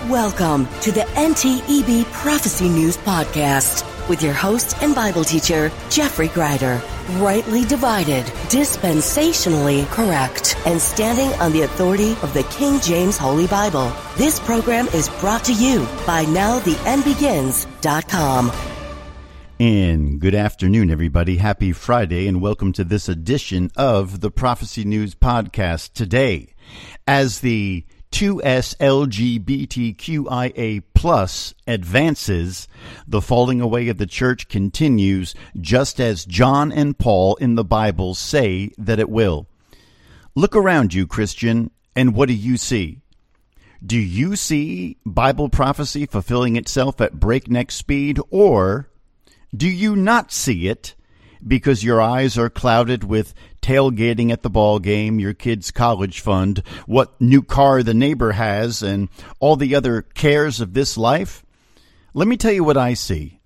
Welcome to the NTEB Prophecy News Podcast with your host and Bible teacher, Jeffrey Greider. Rightly divided, dispensationally correct, and standing on the authority of the King James Holy Bible. This program is brought to you by NowTheEndBegins.com. And good afternoon, everybody. Happy Friday, and welcome to this edition of the Prophecy News Podcast. Today, as the 2S LGBTQIA plus advances, the falling away of the church continues, just as John and Paul in the Bible say that it will. Look around you, Christian, and what do you see? Do you see Bible prophecy fulfilling itself at breakneck speed, or do you not see it because your eyes are clouded with tailgating at the ball game, your kid's college fund, what new car the neighbor has, and all the other cares of this life? Let me tell you what I see.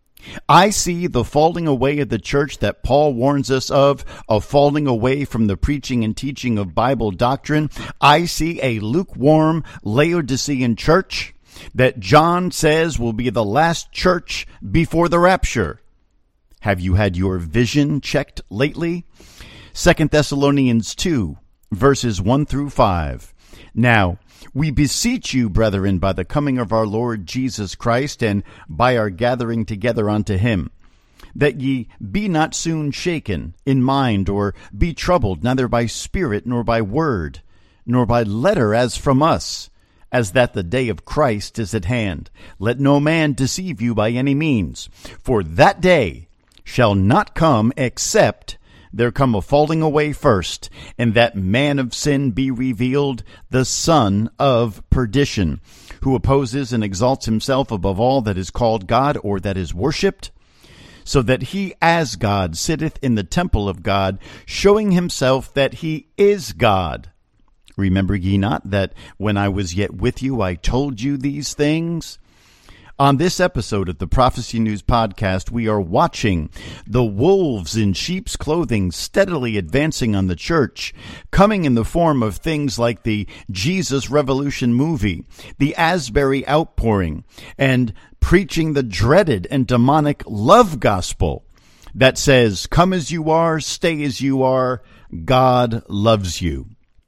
I see the falling away of the church that Paul warns us of falling away from the preaching and teaching of Bible doctrine. I see a lukewarm Laodicean church that John says will be the last church before the rapture. Have you had your vision checked lately? 2 Thessalonians 2, verses 1 through 5. Now, we beseech you, brethren, by the coming of our Lord Jesus Christ, and by our gathering together unto him, that ye be not soon shaken in mind, or be troubled, neither by spirit, nor by word, nor by letter as from us, as that the day of Christ is at hand. Let no man deceive you by any means, for that day shall not come except there come a falling away first, and that man of sin be revealed, the son of perdition, who opposes and exalts himself above all that is called God or that is worshipped, so that he as God sitteth in the temple of God, showing himself that he is God. Remember ye not that when I was yet with you I told you these things? On this episode of the Prophecy News Podcast, we are watching the wolves in sheep's clothing steadily advancing on the church, coming in the form of things like the Jesus Revolution movie, the Asbury Outpouring, and preaching the dreaded and demonic love gospel that says, come as you are, stay as you are, God loves you.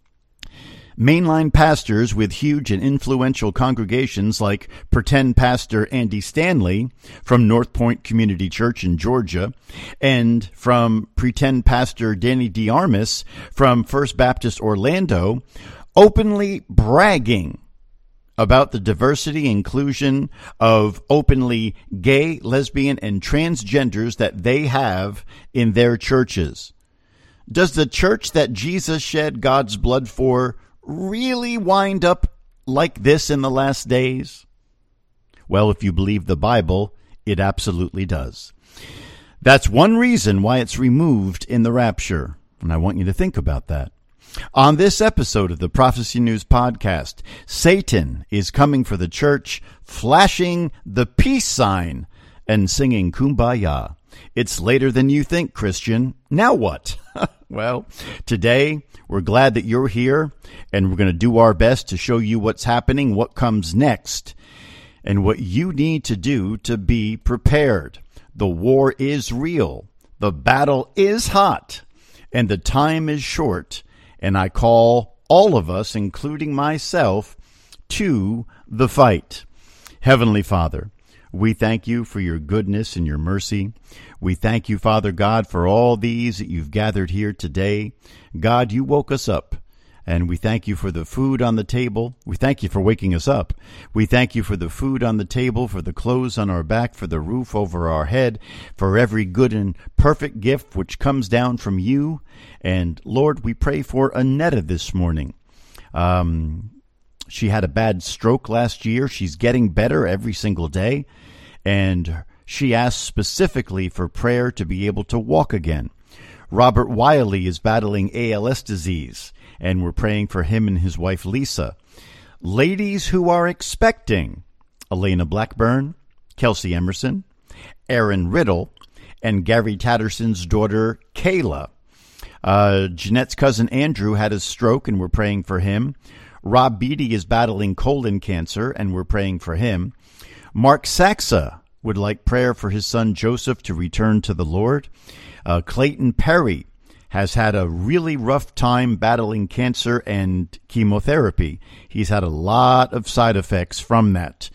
Mainline pastors with huge and influential congregations like pretend pastor Andy Stanley from North Point Community Church in Georgia, and from pretend pastor Danny DeArmas from First Baptist Orlando, openly bragging about the diversity and inclusion of openly gay, lesbian, and transgenders that they have in their churches. Does the church that Jesus shed God's blood for really wind up like this in the last days? Well, if you believe the Bible, it absolutely does. That's one reason why it's removed in the rapture, and I want you to think about that. On this episode of the Prophecy News Podcast, Satan is coming for the church, flashing the peace sign and singing Kumbaya. It's later than you think, Christian. Now what? Well, today we're glad that you're here, and we're going to do our best to show you what's happening, what comes next, and what you need to do to be prepared. The war is real. The battle is hot, and the time is short, and I call all of us, including myself, to the fight. Heavenly Father, we thank you for your goodness and your mercy. We thank you, Father God, for all these that you've gathered here today. God, you woke us up, and we thank you for the food on the table. We thank you for waking us up. We thank you for the food on the table, for the clothes on our back, for the roof over our head, for every good and perfect gift which comes down from you. And Lord, we pray for Annetta this morning. She had a bad stroke last year. She's getting better every single day. And she asked specifically for prayer to be able to walk again. Robert Wiley is battling ALS disease, and we're praying for him and his wife, Lisa. Ladies who are expecting: Elena Blackburn, Kelsey Emerson, Aaron Riddle, and Gary Tatterson's daughter, Kayla. Jeanette's cousin Andrew had a stroke, and we're praying for him. Rob Beatty is battling colon cancer, and we're praying for him. Mark Saxa would like prayer for his son Joseph to return to the Lord. Clayton Perry has had a really rough time battling cancer and chemotherapy. He's had a lot of side effects from that.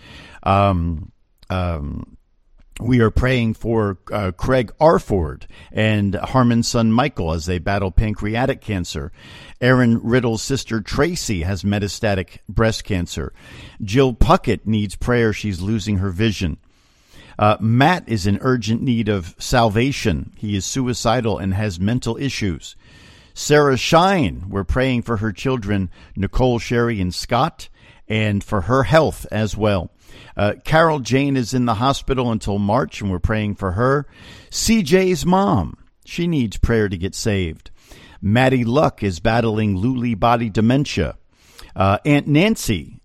We are praying for Craig Arford and Harmon's son Michael as they battle pancreatic cancer. Aaron Riddle's sister Tracy has metastatic breast cancer. Jill Puckett needs prayer. She's losing her vision. Matt is in urgent need of salvation. He is suicidal and has mental issues. Sarah Shine, we're praying for her children, Nicole, Sherry, and Scott, and for her health as well. Carol Jane is in the hospital until March, and we're praying for her. CJ's mom, she needs prayer to get saved. Maddie Luck is battling Lewy body dementia. Aunt Nancy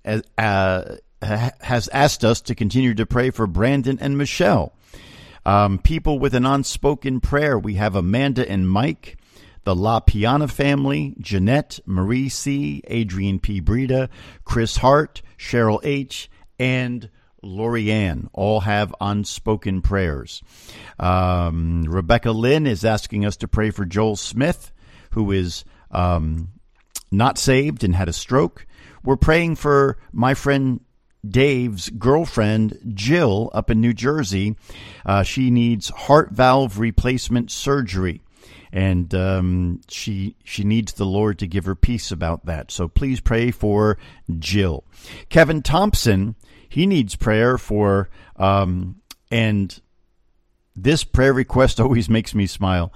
has asked us to continue to pray for Brandon and Michelle. People with an unspoken prayer, we have Amanda and Mike, the La Piana family, Jeanette, Marie C., Adrian P. Breda, Chris Hart, Cheryl H., and Lori Ann all have unspoken prayers. Rebecca Lynn is asking us to pray for Joel Smith, who is not saved and had a stroke. We're praying for my friend Dave's girlfriend, Jill, up in New Jersey. She needs heart valve replacement surgery, and she needs the Lord to give her peace about that. So please pray for Jill. Kevin Thompson, he needs prayer for, and this prayer request always makes me smile.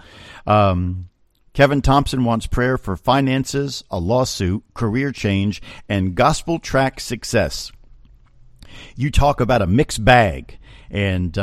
Kevin Thompson wants prayer for finances, a lawsuit, career change, and gospel track success. You talk about a mixed bag, and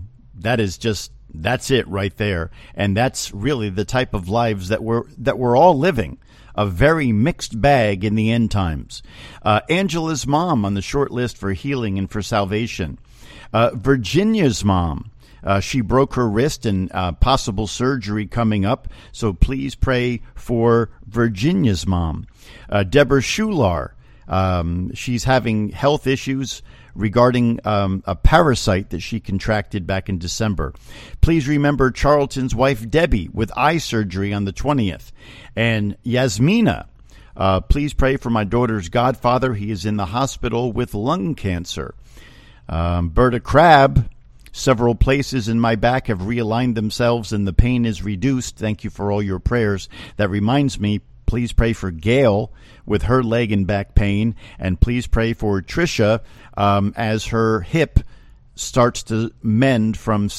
that's it right there. And that's really the type of lives that we're all living. A very mixed bag in the end times. Angela's mom on the short list for healing and for salvation. Virginia's mom. She broke her wrist and possible surgery coming up. So please pray for Virginia's mom. Deborah Shular. She's having health issues regarding a parasite that she contracted back in December. Please remember Charlton's wife, Debbie, with eye surgery on the 20th. And Yasmina, please pray for my daughter's godfather. He is in the hospital with lung cancer. Berta Crabb, several places in my back have realigned themselves and the pain is reduced. Thank you for all your prayers. That reminds me, please pray for Gail with her leg and back pain, and please pray for Tricia as her hip starts to mend from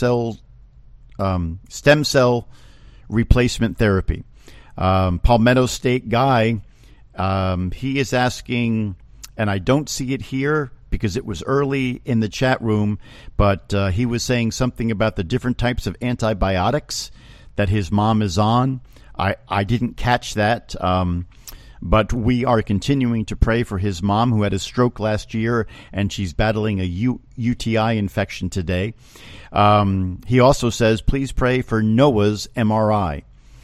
stem cell replacement therapy. Palmetto State Guy, he is asking, and I don't see it here because it was early in the chat room, but he was saying something about the different types of antibiotics that his mom is on. I didn't catch that, but we are continuing to pray for his mom who had a stroke last year, and she's battling a UTI infection today. He also says, please pray for Noah's MRI.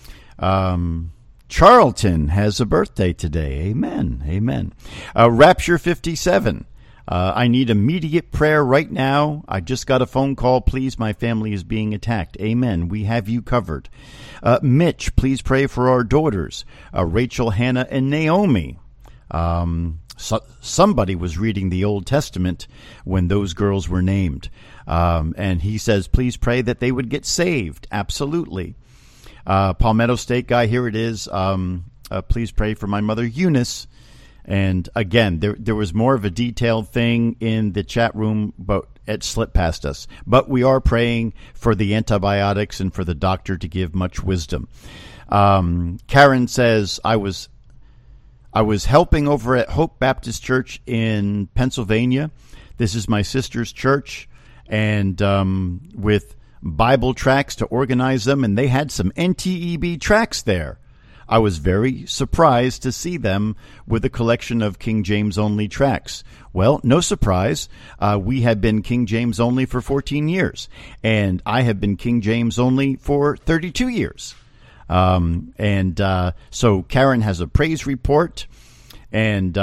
Charlton has a birthday today. Amen. Amen. Rapture 57. I need immediate prayer right now. I just got a phone call. Please, my family is being attacked. Amen. We have you covered. Mitch, please pray for our daughters, Rachel, Hannah, and Naomi. Somebody was reading the Old Testament when those girls were named. And he says, please pray that they would get saved. Absolutely. Palmetto State Guy, here it is. Please pray for my mother, Eunice. And again, there was more of a detailed thing in the chat room, but it slipped past us. But we are praying for the antibiotics and for the doctor to give much wisdom. Karen says, I was helping over at Hope Baptist Church in Pennsylvania. This is my sister's church, and with Bible tracts to organize them, and they had some NTEB tracts there. I was very surprised to see them with a collection of King James only tracts. Well, no surprise. We have been King James only for 14 years, and I have been King James only for 32 years. So Karen has a praise report, And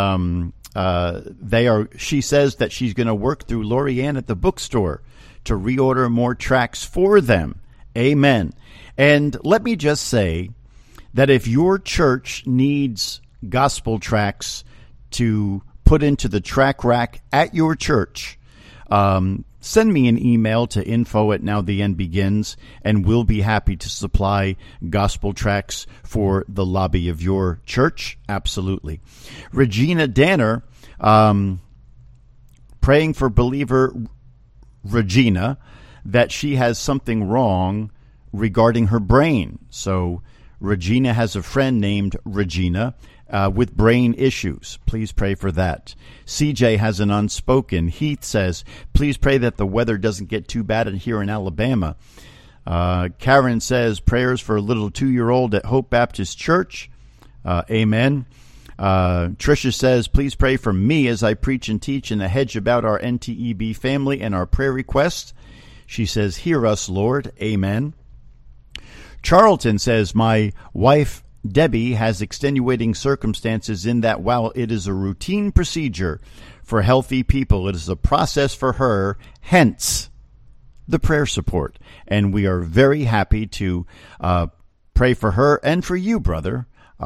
she says that she's going to work through Lori Ann at the bookstore to reorder more tracts for them. Amen. And let me just say that if your church needs gospel tracts to put into the track rack at your church, send me an email to info@nowtheendbegins, and we'll be happy to supply gospel tracts for the lobby of your church. Absolutely. Regina Danner, praying for believer Regina that she has something wrong regarding her brain. So Regina has a friend named Regina with brain issues. Please pray for that. CJ has an unspoken. Heath says, please pray that the weather doesn't get too bad here in Alabama. Karen says, prayers for a little 2-year-old at Hope Baptist Church. Amen. Tricia says, please pray for me as I preach and teach in a hedge about our NTEB family and our prayer requests. She says, hear us, Lord. Amen. Charlton says, my wife Debbie has extenuating circumstances in that while it is a routine procedure for healthy people, it is a process for her, hence the prayer support. And we are very happy to pray for her and for you, brother.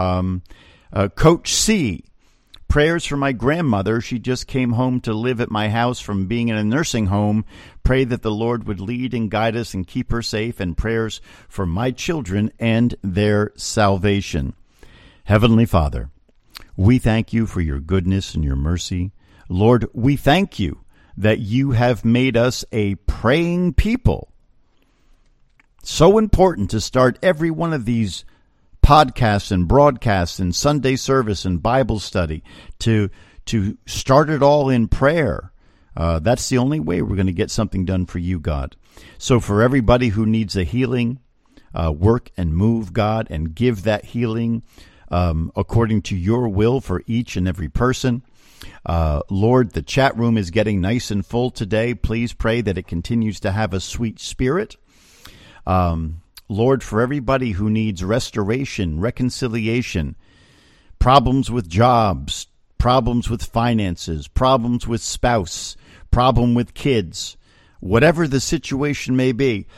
Coach C, prayers for my grandmother. She just came home to live at my house from being in a nursing home. Pray that the Lord would lead and guide us and keep her safe, and prayers for my children and their salvation. Heavenly Father, we thank you for your goodness and your mercy. Lord, we thank you that you have made us a praying people. So important to start every one of these podcasts and broadcasts and Sunday service and Bible study to start it all in prayer. That's the only way we're going to get something done for you, God. So for everybody who needs a healing, work and move, God, and give that healing according to your will for each and every person. Lord, the chat room is getting nice and full today. Please pray that it continues to have a sweet spirit. Lord, for everybody who needs restoration, reconciliation, problems with jobs, problems with finances, problems with spouse, problem with kids, whatever the situation may be,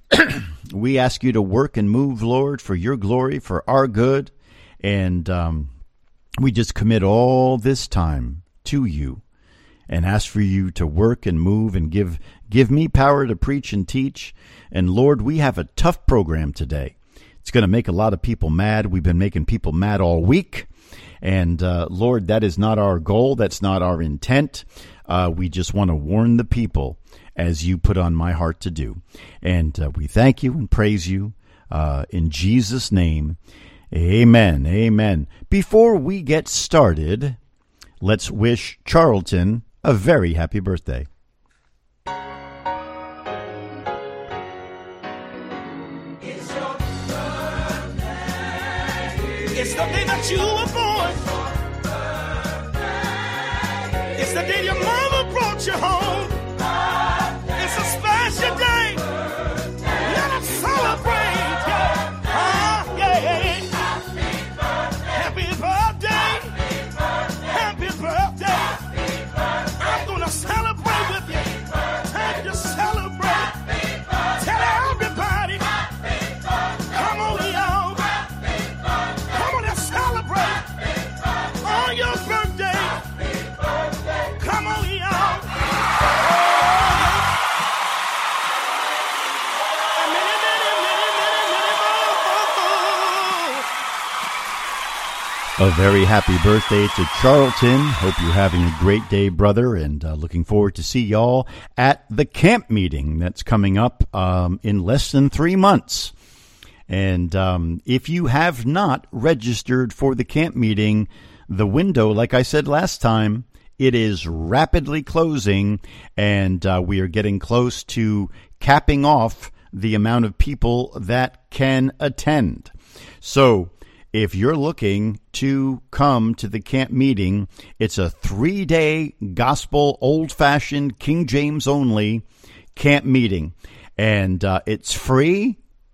we ask you to work and move, Lord, for your glory, for our good. And we just commit all this time to you and ask for you to work and move and give me power to preach and teach. And Lord, we have a tough program today. It's going to make a lot of people mad. We've been making people mad all week. And Lord, that is not our goal. That's not our intent. We just want to warn the people as you put on my heart to do. And we thank you and praise you in Jesus' name. Amen. Amen. Before we get started, let's wish Charlton a very happy birthday. It's your birthday. It's the day that you were born. It's the day your mama brought you home. It's a special day. Let us celebrate. Happy birthday. Happy birthday. I'm going to celebrate with you. Time to celebrate. Tell everybody. Come on, y'all. Come on and celebrate. On your birthday. Come on, y'all. A very happy birthday to Charlton. Hope you're having a great day, brother, and looking forward to see y'all at the camp meeting that's coming up in less than 3 months. And if you have not registered for the camp meeting, the window, like I said last time, it is rapidly closing, and we are getting close to capping off the amount of people that can attend. So if you're looking to come to the camp meeting, it's a 3-day gospel, old-fashioned, King James only camp meeting. And it's free,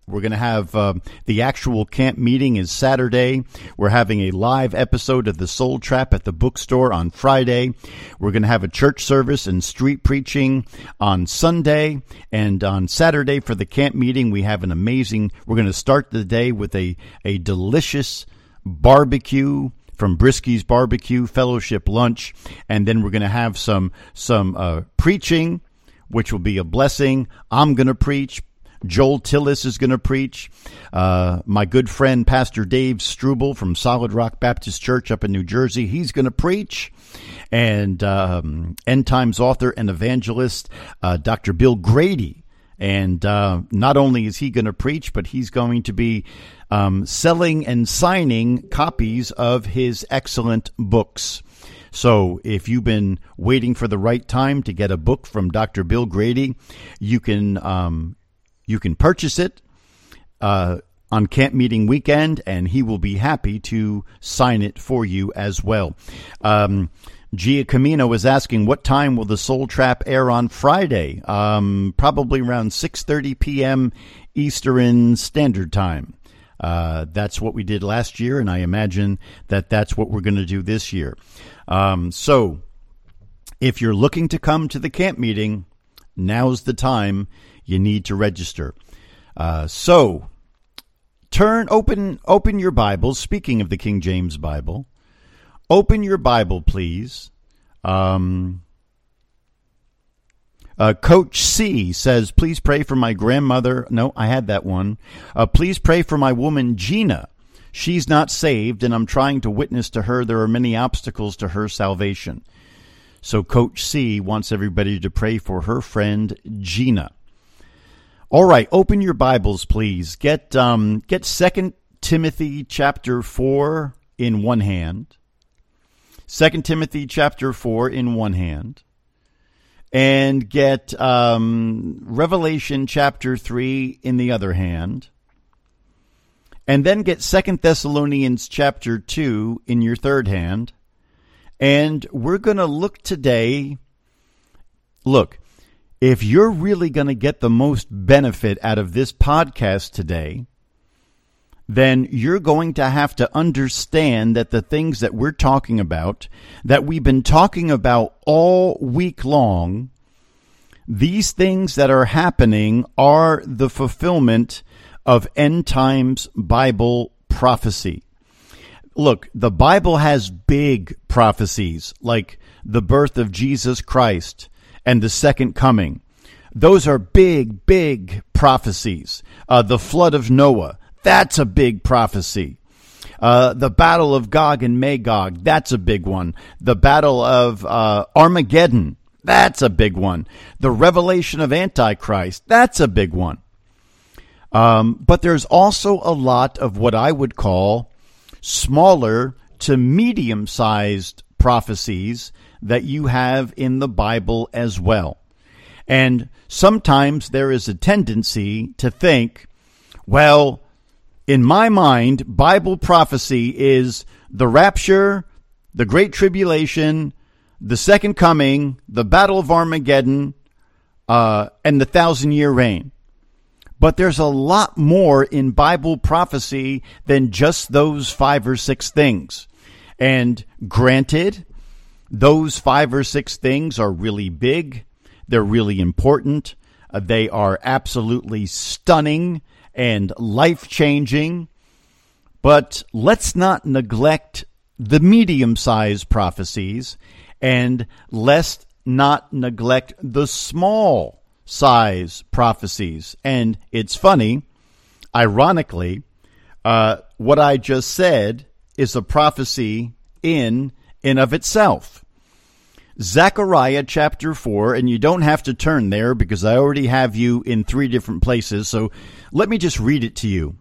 We're going to have the actual camp meeting is Saturday. We're having a live episode of The Soul Trap at the bookstore on Friday. We're going to have a church service and street preaching on Sunday. And on Saturday for the camp meeting, we have we're going to start the day with a delicious barbecue from Brisky's Barbecue Fellowship Lunch. And then we're going to have some preaching, which will be a blessing. I'm going to preach. Joel Tillis is going to preach. My good friend, Pastor Dave Struble from Solid Rock Baptist Church up in New Jersey, he's going to preach. And End Times author and evangelist, Dr. Bill Grady. And not only is he going to preach, but he's going to be selling and signing copies of his excellent books. So if you've been waiting for the right time to get a book from Dr. Bill Grady, you can purchase it on camp meeting weekend, and he will be happy to sign it for you as well. Gia Camino is asking, what time will the Soul Trap air on Friday? Probably around 6:30 p.m. Eastern Standard Time. That's what we did last year, and I imagine that that's what we're going to do this year. So if you're looking to come to the camp meeting, now's the time. You need to register. So open your Bibles. Speaking of the King James Bible, open your Bible, please. Coach C says, please pray for my grandmother. No, I had that one. Please pray for my woman, Gina. She's not saved, and I'm trying to witness to her. There are many obstacles to her salvation. So Coach C wants everybody to pray for her friend, Gina. All right, open your Bibles, please. Get 2 Timothy chapter 4 in one hand. 2 Timothy chapter 4 in one hand. And get Revelation chapter 3 in the other hand. And then get 2 Thessalonians chapter 2 in your third hand. And we're going to look today. Look, if you're really going to get the most benefit out of this podcast today, then you're going to have to understand that the things that we're talking about, that we've been talking about all week long, these things that are happening are the fulfillment of end times Bible prophecy. Look, the Bible has big prophecies like the birth of Jesus Christ and the second coming. Those are big, big prophecies. The flood of Noah, that's a big prophecy. The battle of Gog and Magog, that's a big one. The battle of Armageddon, that's a big one. The revelation of Antichrist, that's a big one. But there's also a lot of what I would call smaller to medium-sized prophecies that you have in the Bible as well. And sometimes there is a tendency to think, well, in my mind, Bible prophecy is the rapture, the Great Tribulation, the Second Coming, the Battle of Armageddon, and the 1,000-year reign. But there's a lot more in Bible prophecy than just those 5 or 6 things. And granted, those 5 or 6 things are really big. They're really important. They are absolutely stunning and life-changing. But let's not neglect the medium-sized prophecies, and let's not neglect the small-size prophecies. And it's funny, ironically, what I just said is a prophecy in and of itself. Zechariah chapter 4, and you don't have to turn there because I already have you in 3 different places, so let me just read it to you.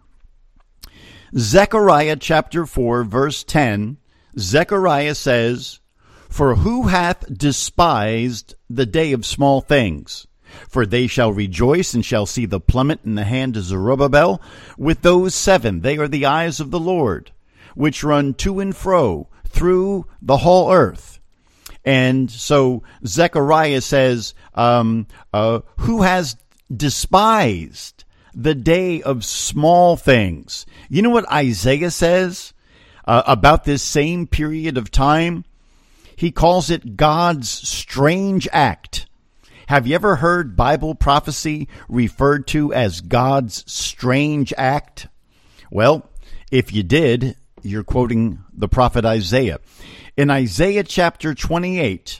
Zechariah chapter 4, verse 10, Zechariah says, "For who hath despised the day of small things? For they shall rejoice and shall see the plummet in the hand of Zerubbabel with those 7. They are the eyes of the Lord, which run to and fro through the whole earth." And so Zechariah says, who has despised the day of small things. You know what Isaiah says about this same period of time? He calls it God's strange act. Have you ever heard Bible prophecy referred to as God's strange act? Well, if you did, you're quoting the prophet Isaiah. In Isaiah chapter 28,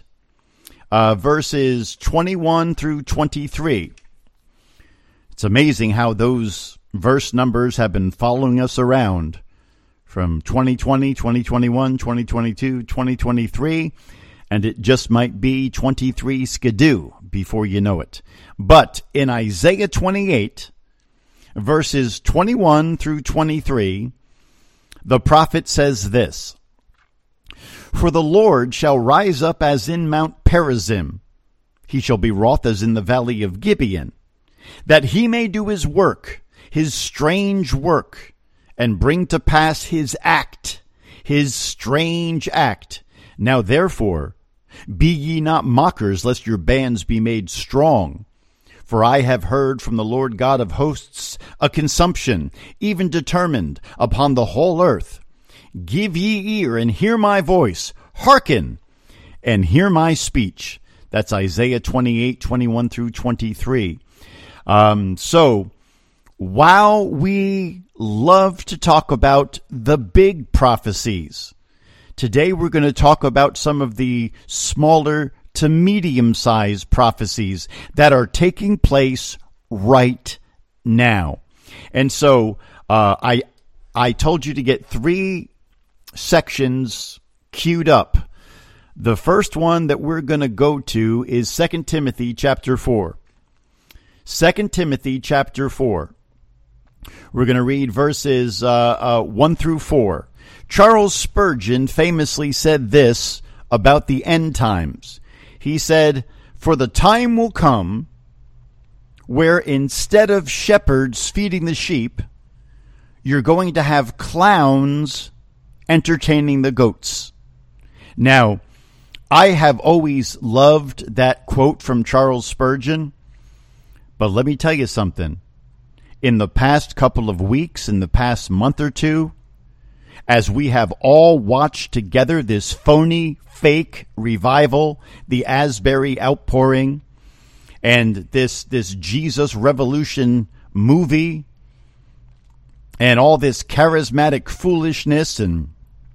verses 21 through 23, it's amazing how those verse numbers have been following us around from 2020, 2021, 2022, 2023, and it just might be 23 skidoo before you know it. But in Isaiah 28, verses 21 through 23, the prophet says this: For the Lord shall rise up as in Mount Perazim, he shall be wroth as in the valley of Gibeon, that he may do his work, his strange work, and bring to pass his act, his strange act. Now therefore, be ye not mockers, lest your bands be made strong. For I have heard from the Lord God of hosts a consumption, even determined, upon the whole earth. Give ye ear, and hear my voice. Hearken, and hear my speech. That's Isaiah 28, 21 through 23. So, while we love to talk about the big prophecies, today we're going to talk about some of the smaller to medium-sized prophecies that are taking place right now. And so I told you to get 3 sections queued up. The first one that we're going to go to is 2 Timothy chapter 4. 2 Timothy chapter 4. We're going to read verses 1 through 4. Charles Spurgeon famously said this about the end times. He said, For the time will come where instead of shepherds feeding the sheep, you're going to have clowns entertaining the goats. Now, I have always loved that quote from Charles Spurgeon, but let me tell you something. In the past couple of weeks, in the past month or two, as we have all watched together this phony, fake revival, the Asbury outpouring, and this Jesus Revolution movie, and all this charismatic foolishness and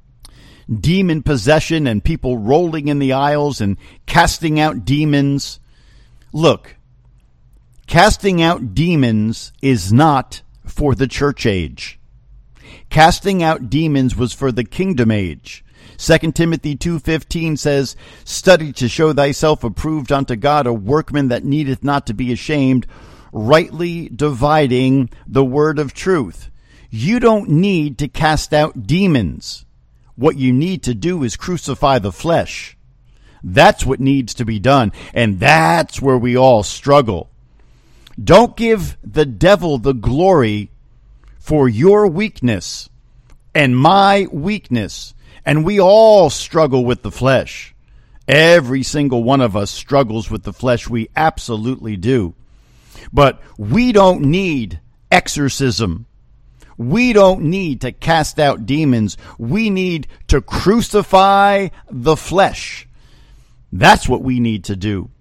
demon possession and people rolling in the aisles and casting out demons. Look, casting out demons is not for the church age. Casting out demons was for the kingdom age. 2 Timothy 2:15 says, Study to show thyself approved unto God, a workman that needeth not to be ashamed, rightly dividing the word of truth. You don't need to cast out demons. What you need to do is crucify the flesh. That's what needs to be done, and that's where we all struggle. Don't give the devil the glory for your weakness and my weakness. And we all struggle with the flesh. Every single one of us struggles with the flesh. We absolutely do. But we don't need exorcism. We don't need to cast out demons. We need to crucify the flesh. That's what we need to do.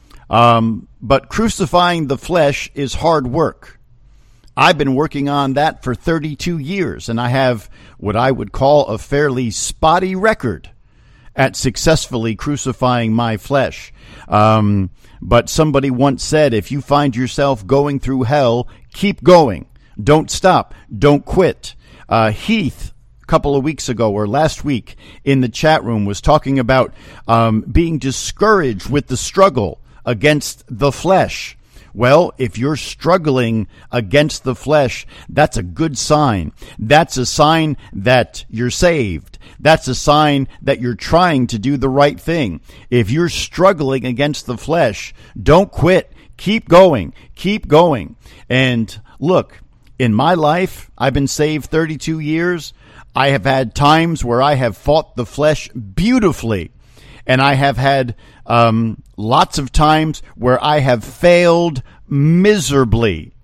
But crucifying the flesh is hard work. I've been working on that for 32 years, and I have what I would call a fairly spotty record at successfully crucifying my flesh. But somebody once said, if you find yourself going through hell, keep going. Don't stop. Don't quit. Heath, a couple of weeks ago or last week in the chat room, was talking about being discouraged with the struggle against the flesh. Well, if you're struggling against the flesh, that's a good sign. That's a sign that you're saved. That's a sign that you're trying to do the right thing. If you're struggling against the flesh, don't quit. Keep going. Keep going. And look, in my life, I've been saved 32 years. I have had times where I have fought the flesh beautifully. And I have had lots of times where I have failed miserably.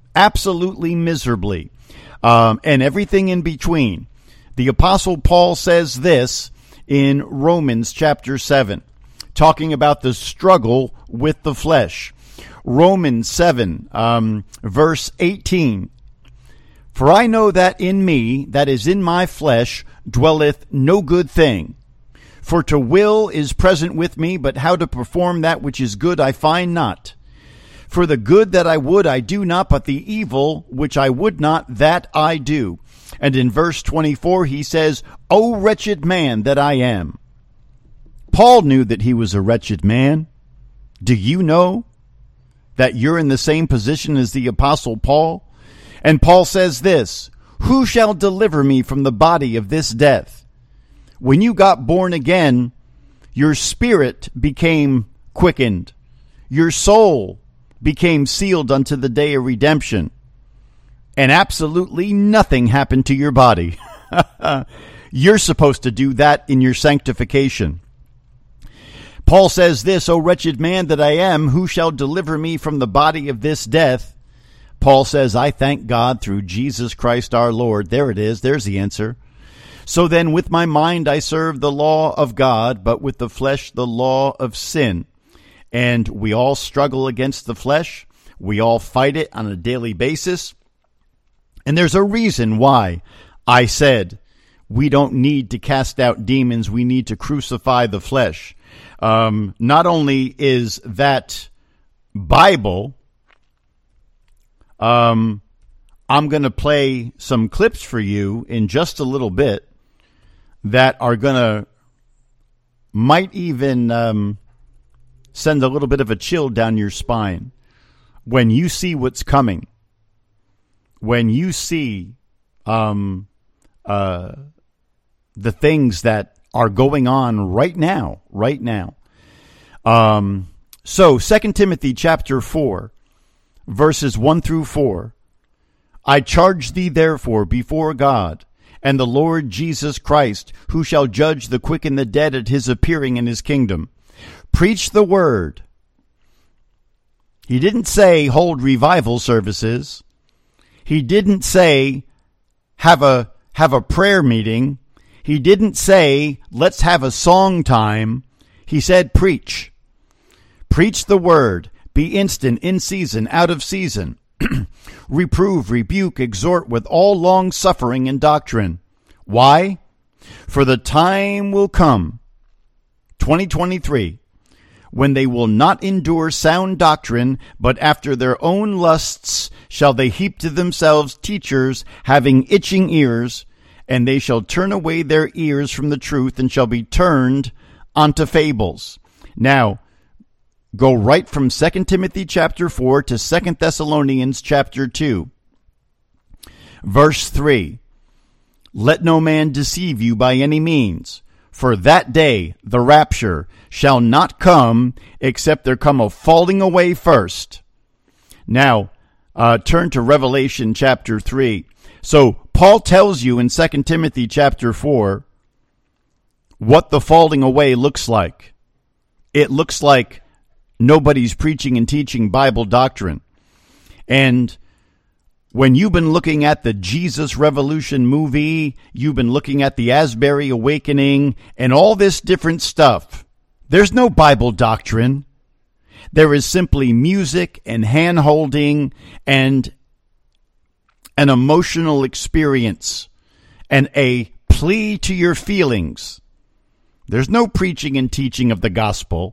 absolutely miserably, and everything in between. The Apostle Paul says this in Romans chapter 7, talking about the struggle with the flesh. Romans 7, verse 18. For I know that in me, that is in my flesh, dwelleth no good thing. For to will is present with me, but how to perform that which is good I find not. For the good that I would I do not, but the evil which I would not, that I do. And in verse 24 he says, O wretched man that I am. Paul knew that he was a wretched man. Do you know that you're in the same position as the Apostle Paul? And Paul says this, who shall deliver me from the body of this death? When you got born again, your spirit became quickened. Your soul became sealed unto the day of redemption. And absolutely nothing happened to your body. You're supposed to do that in your sanctification. Paul says this, O wretched man that I am, who shall deliver me from the body of this death? Paul says, I thank God through Jesus Christ our Lord. There it is. There's the answer. So then with my mind I serve the law of God, but with the flesh the law of sin. And we all struggle against the flesh. We all fight it on a daily basis. And there's a reason why I said we don't need to cast out demons. We need to crucify the flesh. Not only is that Bible, I'm going to play some clips for you in just a little bit that are going to might even send a little bit of a chill down your spine when you see what's coming. When you see the things that are going on right now. So 2 Timothy chapter 4, verses 1 through 4. I charge thee therefore before God and the Lord Jesus Christ, who shall judge the quick and the dead at his appearing in his kingdom. Preach the word. He didn't say hold revival services. He didn't say have a prayer meeting. He didn't say let's have a song time. He said preach. Preach the word. Be instant, in season, out of season. Reprove, rebuke, exhort with all long suffering and doctrine. Why? For the time will come, 2023, when they will not endure sound doctrine, but after their own lusts shall they heap to themselves teachers having itching ears, and they shall turn away their ears from the truth and shall be turned unto fables. Now, go right from 2 Timothy chapter 4 to 2 Thessalonians chapter 2. Verse 3. Let no man deceive you by any means, for that day, the rapture, shall not come except there come a falling away first. Now, turn to Revelation chapter 3. So, Paul tells you in 2 Timothy chapter 4 what the falling away looks like. It looks like nobody's preaching and teaching Bible doctrine. And when you've been looking at the Jesus Revolution movie, you've been looking at the Asbury Awakening, and all this different stuff, there's no Bible doctrine. There is simply music and hand-holding and an emotional experience and a plea to your feelings. There's no preaching and teaching of the gospel.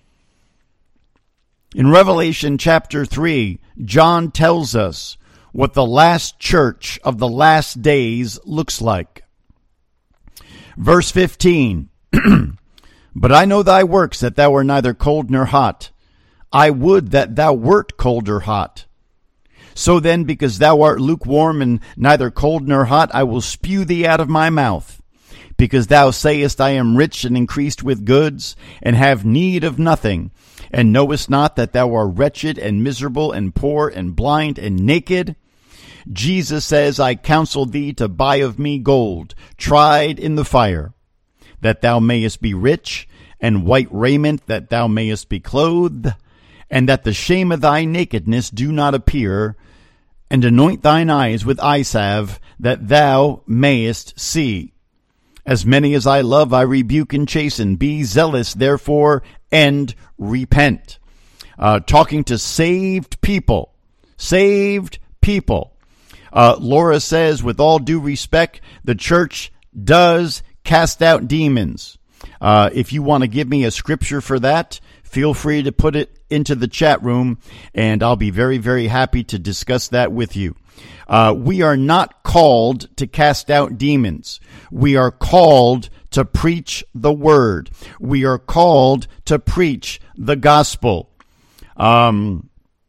In Revelation chapter 3, John tells us what the last church of the last days looks like. Verse 15, But I know thy works, that thou art neither cold nor hot. I would that thou wert cold or hot. So then, because thou art lukewarm and neither cold nor hot, I will spew thee out of my mouth. Because thou sayest, I am rich and increased with goods, and have need of nothing, and knowest not that thou art wretched and miserable and poor and blind and naked. Jesus says, I counsel thee to buy of me gold, tried in the fire, that thou mayest be rich, and white raiment, that thou mayest be clothed, and that the shame of thy nakedness do not appear, and anoint thine eyes with eye salve, that thou mayest see. As many as I love, I rebuke and chasten. Be zealous, therefore, and repent. Talking to saved people. Saved people. Laura says, with all due respect, the church does cast out demons. If you want to give me a scripture for that, feel free to put it into the chat room, and I'll be very, very happy to discuss that with you. We are not called to cast out demons. We are called to preach the word. We are called to preach the gospel. Turn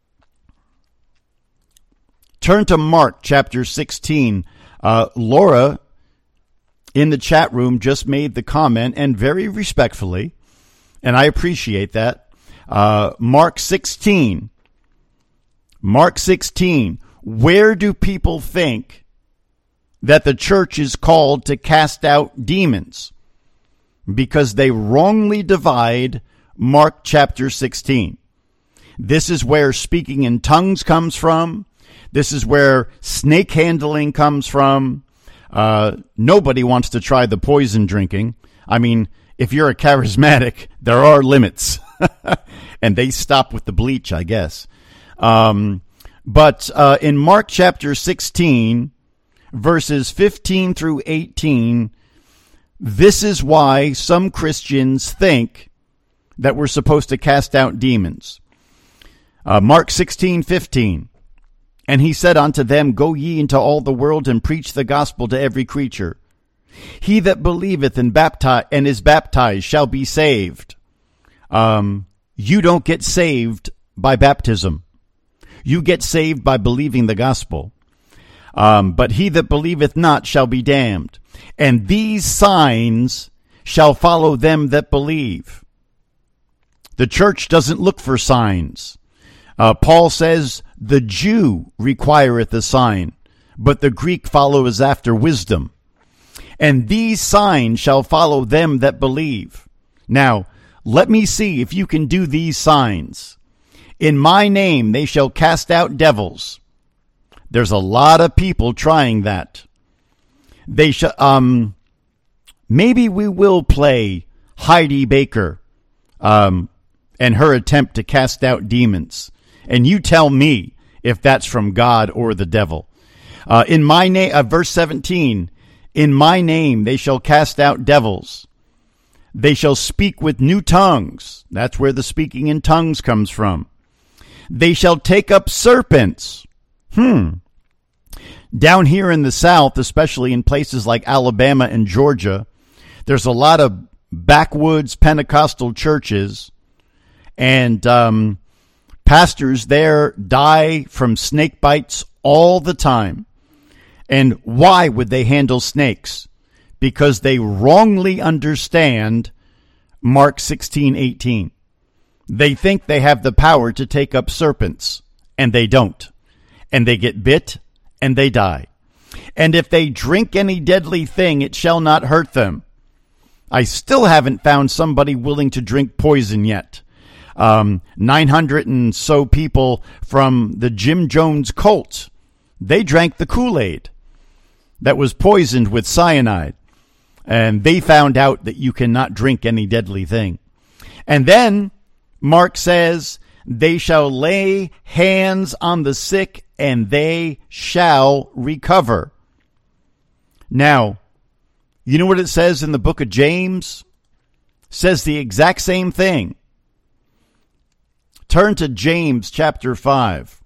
to Mark chapter 16. Laura in the chat room just made the comment, and very respectfully, and I appreciate that. Mark 16. Mark 16. Where do people think that the church is called to cast out demons? Because they wrongly divide Mark chapter 16. This is where speaking in tongues comes from. This is where snake handling comes from. Nobody wants to try the poison drinking. I mean, if you're a charismatic, there are limits. And they stop with the bleach, I guess. But in Mark chapter 16, verses 15 through 18, this is why some Christians think that we're supposed to cast out demons. Mark 16:15. And he said unto them, Go ye into all the world and preach the gospel to every creature. He that believeth and is baptized shall be saved. You don't get saved by baptism. You get saved by believing the gospel. But he that believeth not shall be damned. And these signs shall follow them that believe. The church doesn't look for signs. Paul says, the Jew requireth a sign, but the Greek followeth after wisdom. And these signs shall follow them that believe. Now, let me see if you can do these signs. In my name they shall cast out devils. There's a lot of people trying that. They shall. Maybe we will play Heidi Baker, and her attempt to cast out demons. And you tell me if that's from God or the devil. In my name, verse 17, in my name they shall cast out devils. They shall speak with new tongues. That's where the speaking in tongues comes from. They shall take up serpents. Down here in the South, especially in places like Alabama and Georgia, there's a lot of backwoods Pentecostal churches, and pastors there die from snake bites all the time. And why would they handle snakes? Because they wrongly understand Mark 16:18. They think they have the power to take up serpents, and they don't. And they get bit, and they die. And if they drink any deadly thing, it shall not hurt them. I still haven't found somebody willing to drink poison yet. 900 and so people from the Jim Jones cult, they drank the Kool-Aid that was poisoned with cyanide. And they found out that you cannot drink any deadly thing. And then Mark says, they shall lay hands on the sick and they shall recover. Now, you know what it says in the book of James? It says the exact same thing. Turn to James chapter 5.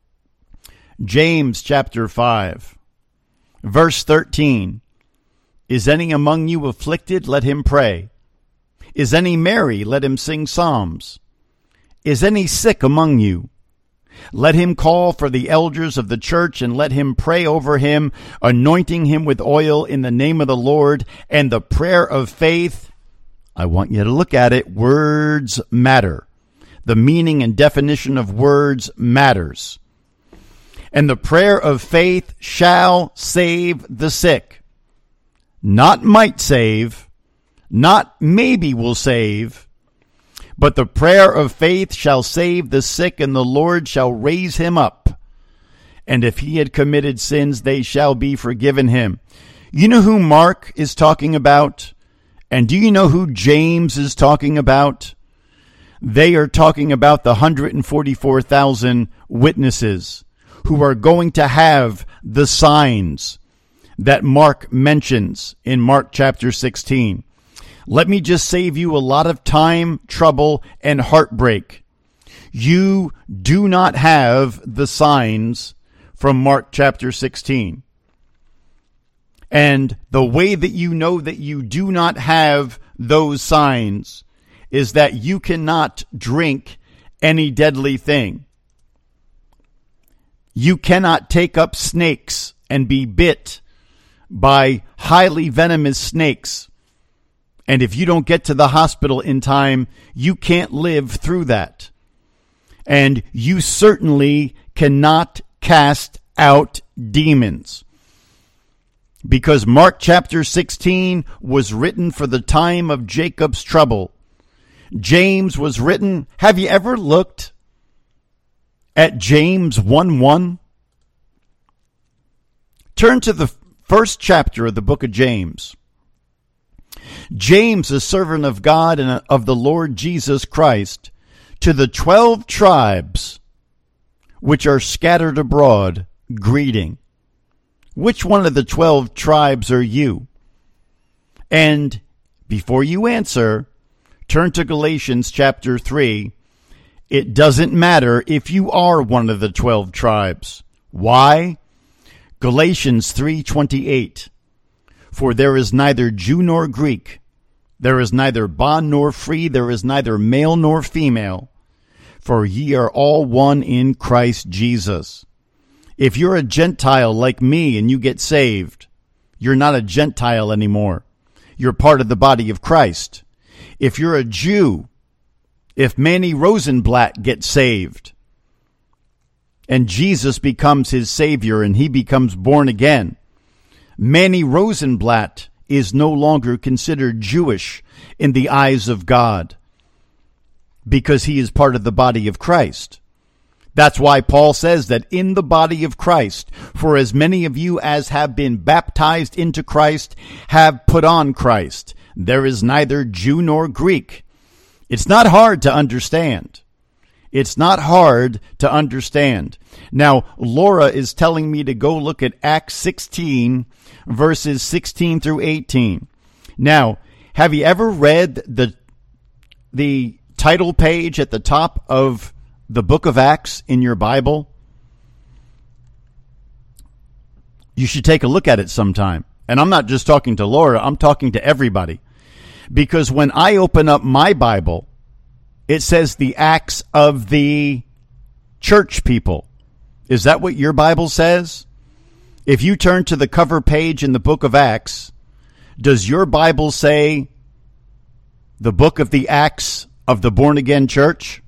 James chapter 5, verse 13. Is any among you afflicted? Let him pray. Is any merry? Let him sing psalms. Is any sick among you? Let him call for the elders of the church and let him pray over him, anointing him with oil in the name of the Lord. And the prayer of faith, I want you to look at it. Words matter. The meaning and definition of words matters. And the prayer of faith shall save the sick. Not might save, not maybe will save, but the prayer of faith shall save the sick, and the Lord shall raise him up. and if he had committed sins, they shall be forgiven him. You know who Mark is talking about? And do you know who James is talking about? They are talking about the 144,000 witnesses who are going to have the signs that Mark mentions in Mark chapter 16. Let me just save you a lot of time, trouble, and heartbreak. You do not have the signs from Mark chapter 16. And the way that you know that you do not have those signs is that you cannot drink any deadly thing. You cannot take up snakes and be bit by highly venomous snakes. And if you don't get to the hospital in time, you can't live through that. And you certainly cannot cast out demons. Because Mark chapter 16 was written for the time of Jacob's trouble. James was written. Have you ever looked at James 1:1? Turn to the first chapter of the book of James. James, a servant of God and of the Lord Jesus Christ, to the 12 tribes which are scattered abroad, greeting. Which one of the 12 tribes are you? And before you answer, turn to Galatians chapter 3. It doesn't matter if you are one of the 12 tribes. Why? Galatians 3:28. For there is neither Jew nor Greek, there is neither bond nor free, there is neither male nor female, for ye are all one in Christ Jesus. If you're a Gentile like me and you get saved, you're not a Gentile anymore. You're part of the body of Christ. If you're a Jew, if Manny Rosenblatt gets saved and Jesus becomes his Savior and he becomes born again, Manny Rosenblatt is no longer considered Jewish in the eyes of God because he is part of the body of Christ. That's why Paul says that in the body of Christ, for as many of you as have been baptized into Christ have put on Christ. There is neither Jew nor Greek. It's not hard to understand. It's not hard to understand. Now, Laura is telling me to go look at Acts 16, verses 16 through 18. Now, have you ever read the title page at the top of the book of Acts in your Bible? You should take a look at it sometime. And I'm not just talking to Laura, I'm talking to everybody. Because when I open up my Bible, it says the Acts of the church people. Is that what your Bible says? If you turn to the cover page in the book of Acts, does your Bible say the book of the Acts of the born-again church?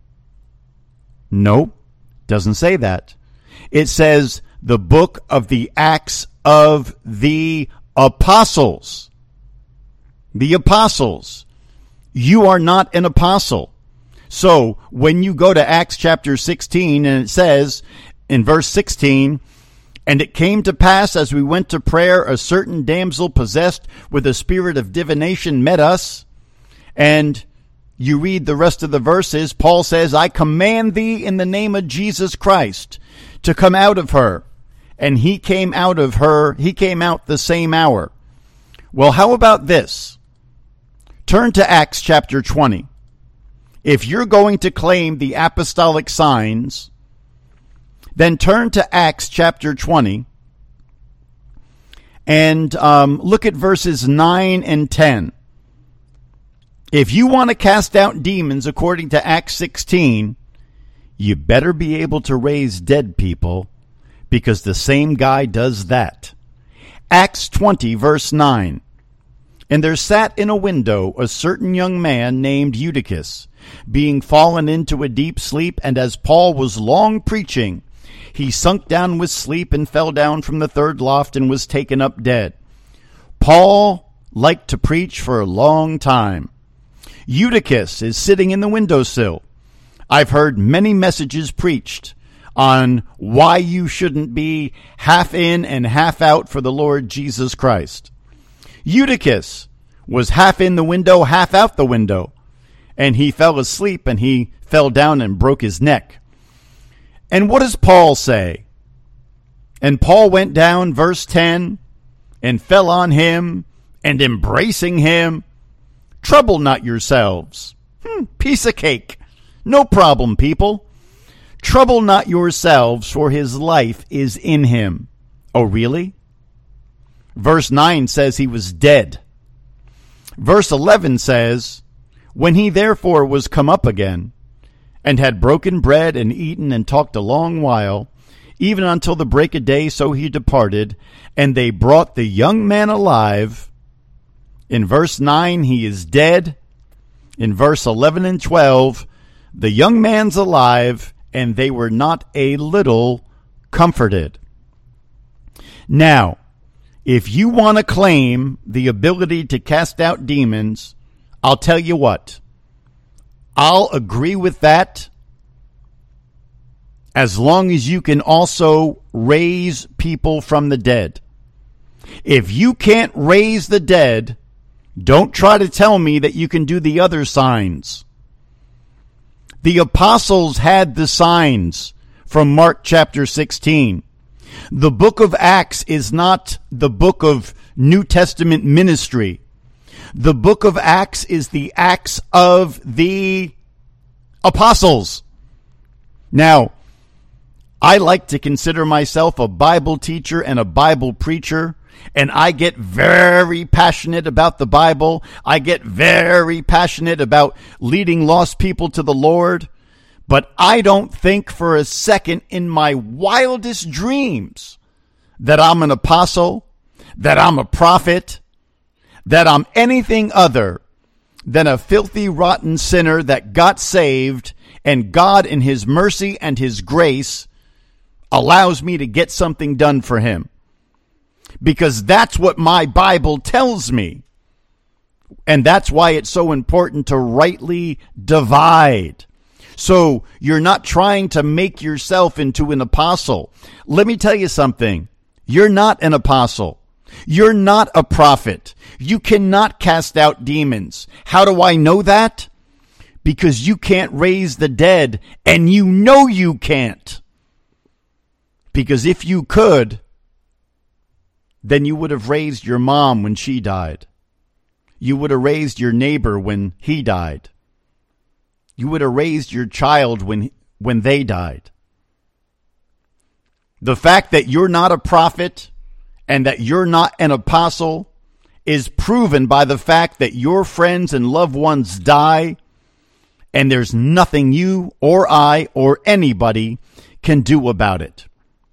No, doesn't say that. It says the book of the Acts of the apostles. The apostles. You are not an apostle. So when you go to Acts chapter 16 and it says in verse 16, and it came to pass as we went to prayer, a certain damsel possessed with a spirit of divination met us. And you read the rest of the verses, Paul says, I command thee in the name of Jesus Christ to come out of her. And he came out of her, he came out the same hour. Well, how about this? Turn to Acts chapter 20. If you're going to claim the apostolic signs, then turn to Acts chapter 20 and look at verses 9 and 10. If you want to cast out demons according to Acts 16, you better be able to raise dead people, because the same guy does that. Acts 20, verse 9. And there sat in a window a certain young man named Eutychus, being fallen into a deep sleep, and as Paul was long preaching, he sunk down with sleep and fell down from the third loft and was taken up dead. Paul liked to preach for a long time. Eutychus is sitting in the windowsill. I've heard many messages preached on why you shouldn't be half in and half out for the Lord Jesus Christ. Eutychus was half in the window, half out the window, and he fell asleep and he fell down and broke his neck. And what does Paul say? And Paul went down, verse 10, and fell on him, and embracing him, trouble not yourselves. Piece of cake. No problem, people. Trouble not yourselves, for his life is in him. Oh, really? Verse 9 says he was dead. Verse 11 says, when he therefore was come up again, and had broken bread and eaten and talked a long while, even until the break of day, so he departed, and they brought the young man alive. In verse 9, he is dead. In verse 11 and 12, the young man's alive, and they were not a little comforted. Now, if you want to claim the ability to cast out demons, I'll tell you what. I'll agree with that as long as you can also raise people from the dead. If you can't raise the dead, don't try to tell me that you can do the other signs. The apostles had the signs from Mark chapter 16. The book of Acts is not the book of New Testament ministry. The book of Acts is the Acts of the apostles. Now, I like to consider myself a Bible teacher and a Bible preacher, and I get very passionate about the Bible. I get very passionate about leading lost people to the Lord, but I don't think for a second in my wildest dreams that I'm an apostle, that I'm a prophet, that I'm anything other than a filthy, rotten sinner that got saved, and God in his mercy and his grace allows me to get something done for him. Because that's what my Bible tells me. And that's why it's so important to rightly divide. So you're not trying to make yourself into an apostle. Let me tell you something. You're not an apostle. You're not a prophet. You cannot cast out demons. How do I know that? Because you can't raise the dead, and you know you can't. Because if you could, then you would have raised your mom when she died. You would have raised your neighbor when he died. You would have raised your child when they died. The fact that you're not a prophet and that you're not an apostle is proven by the fact that your friends and loved ones die, and there's nothing you or I or anybody can do about it.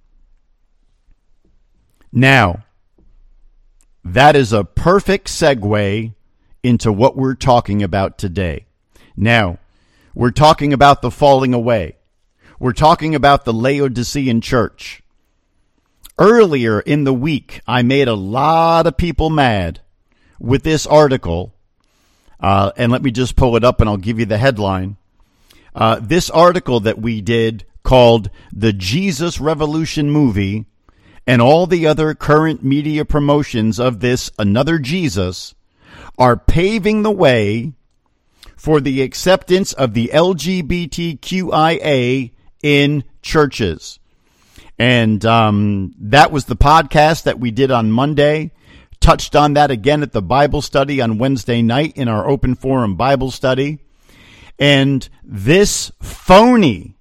Now, that is a perfect segue into what we're talking about today. Now, we're talking about the falling away. We're talking about the Laodicean church. Earlier in the week, I made a lot of people mad with this article. And let me just pull it up and I'll give you the headline. This article that we did called The Jesus Revolution Movie and all the other current media promotions of this another Jesus are paving the way for the acceptance of the LGBTQIA in churches. And that was the podcast that we did on Monday. Touched on that again at the Bible study on Wednesday night in our open forum Bible study. And this phony,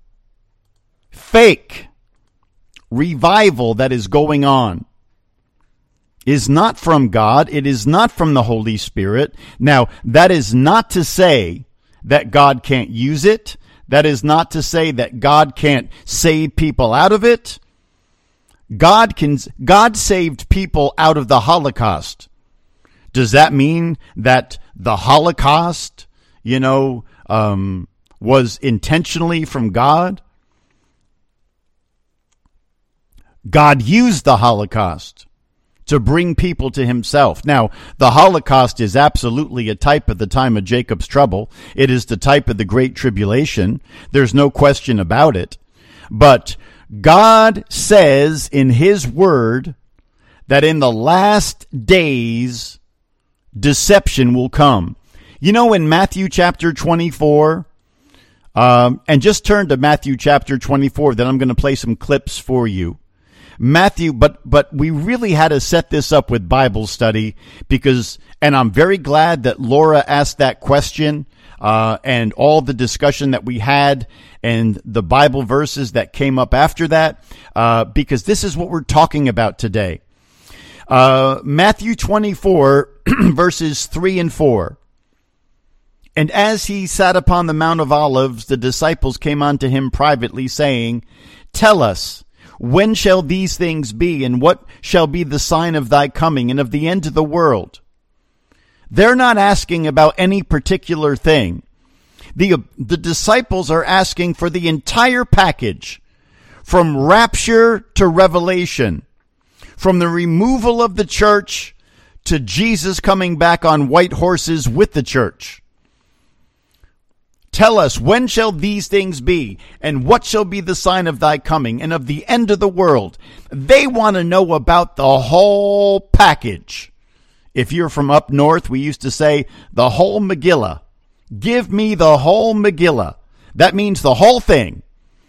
fake revival that is going on is not from God. It is not from the Holy Spirit. Now, that is not to say that God can't use it. That is not to say that God can't save people out of it. God saved people out of the Holocaust. Does that mean that the Holocaust, was intentionally from God? God used the Holocaust to bring people to himself. Now, the Holocaust is absolutely a type of the time of Jacob's trouble. It is the type of the Great Tribulation. There's no question about it. But God says in His Word that in the last days, deception will come. You know, in Matthew chapter 24, and just turn to Matthew chapter 24, then I'm going to play some clips for you. Matthew, but we really had to set this up with Bible study because, and I'm very glad that Laura asked that question, and all the discussion that we had and the Bible verses that came up after that, because this is what we're talking about today. Matthew 24, verses 3 and 4. And as he sat upon the Mount of Olives, the disciples came unto him privately, saying, Tell us, when shall these things be, and what shall be the sign of thy coming and of the end of the world? They're not asking about any particular thing. The disciples are asking for the entire package, from rapture to revelation, from the removal of the church to Jesus coming back on white horses with the church. Tell us, when shall these things be, and what shall be the sign of thy coming, and of the end of the world? They want to know about the whole package. If you're from up north, we used to say, the whole Megillah. Give me the whole Megillah. That means the whole thing.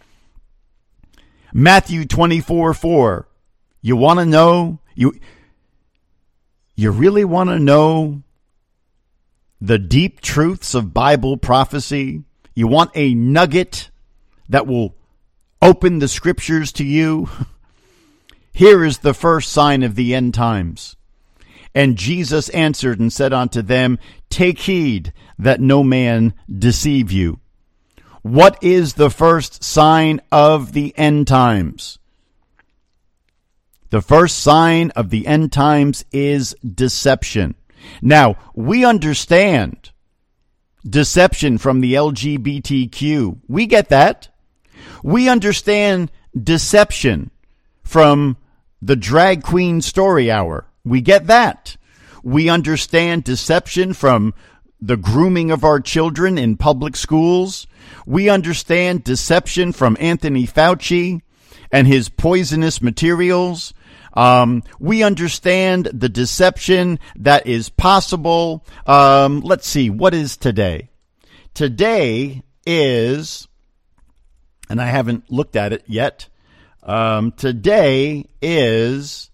Matthew 24:4. You want to know? You really want to know the deep truths of Bible prophecy? You want a nugget that will open the scriptures to you? Here is the first sign of the end times. And Jesus answered and said unto them, Take heed that no man deceive you. What is the first sign of the end times? The first sign of the end times is deception. Now, we understand deception from the LGBTQ. We get that. We understand deception from the drag queen story hour. We get that. We understand deception from the grooming of our children in public schools. We understand deception from Anthony Fauci and his poisonous materials. We understand the deception that is possible. Let's see, what is today? Today is, and I haven't looked at it yet. Today is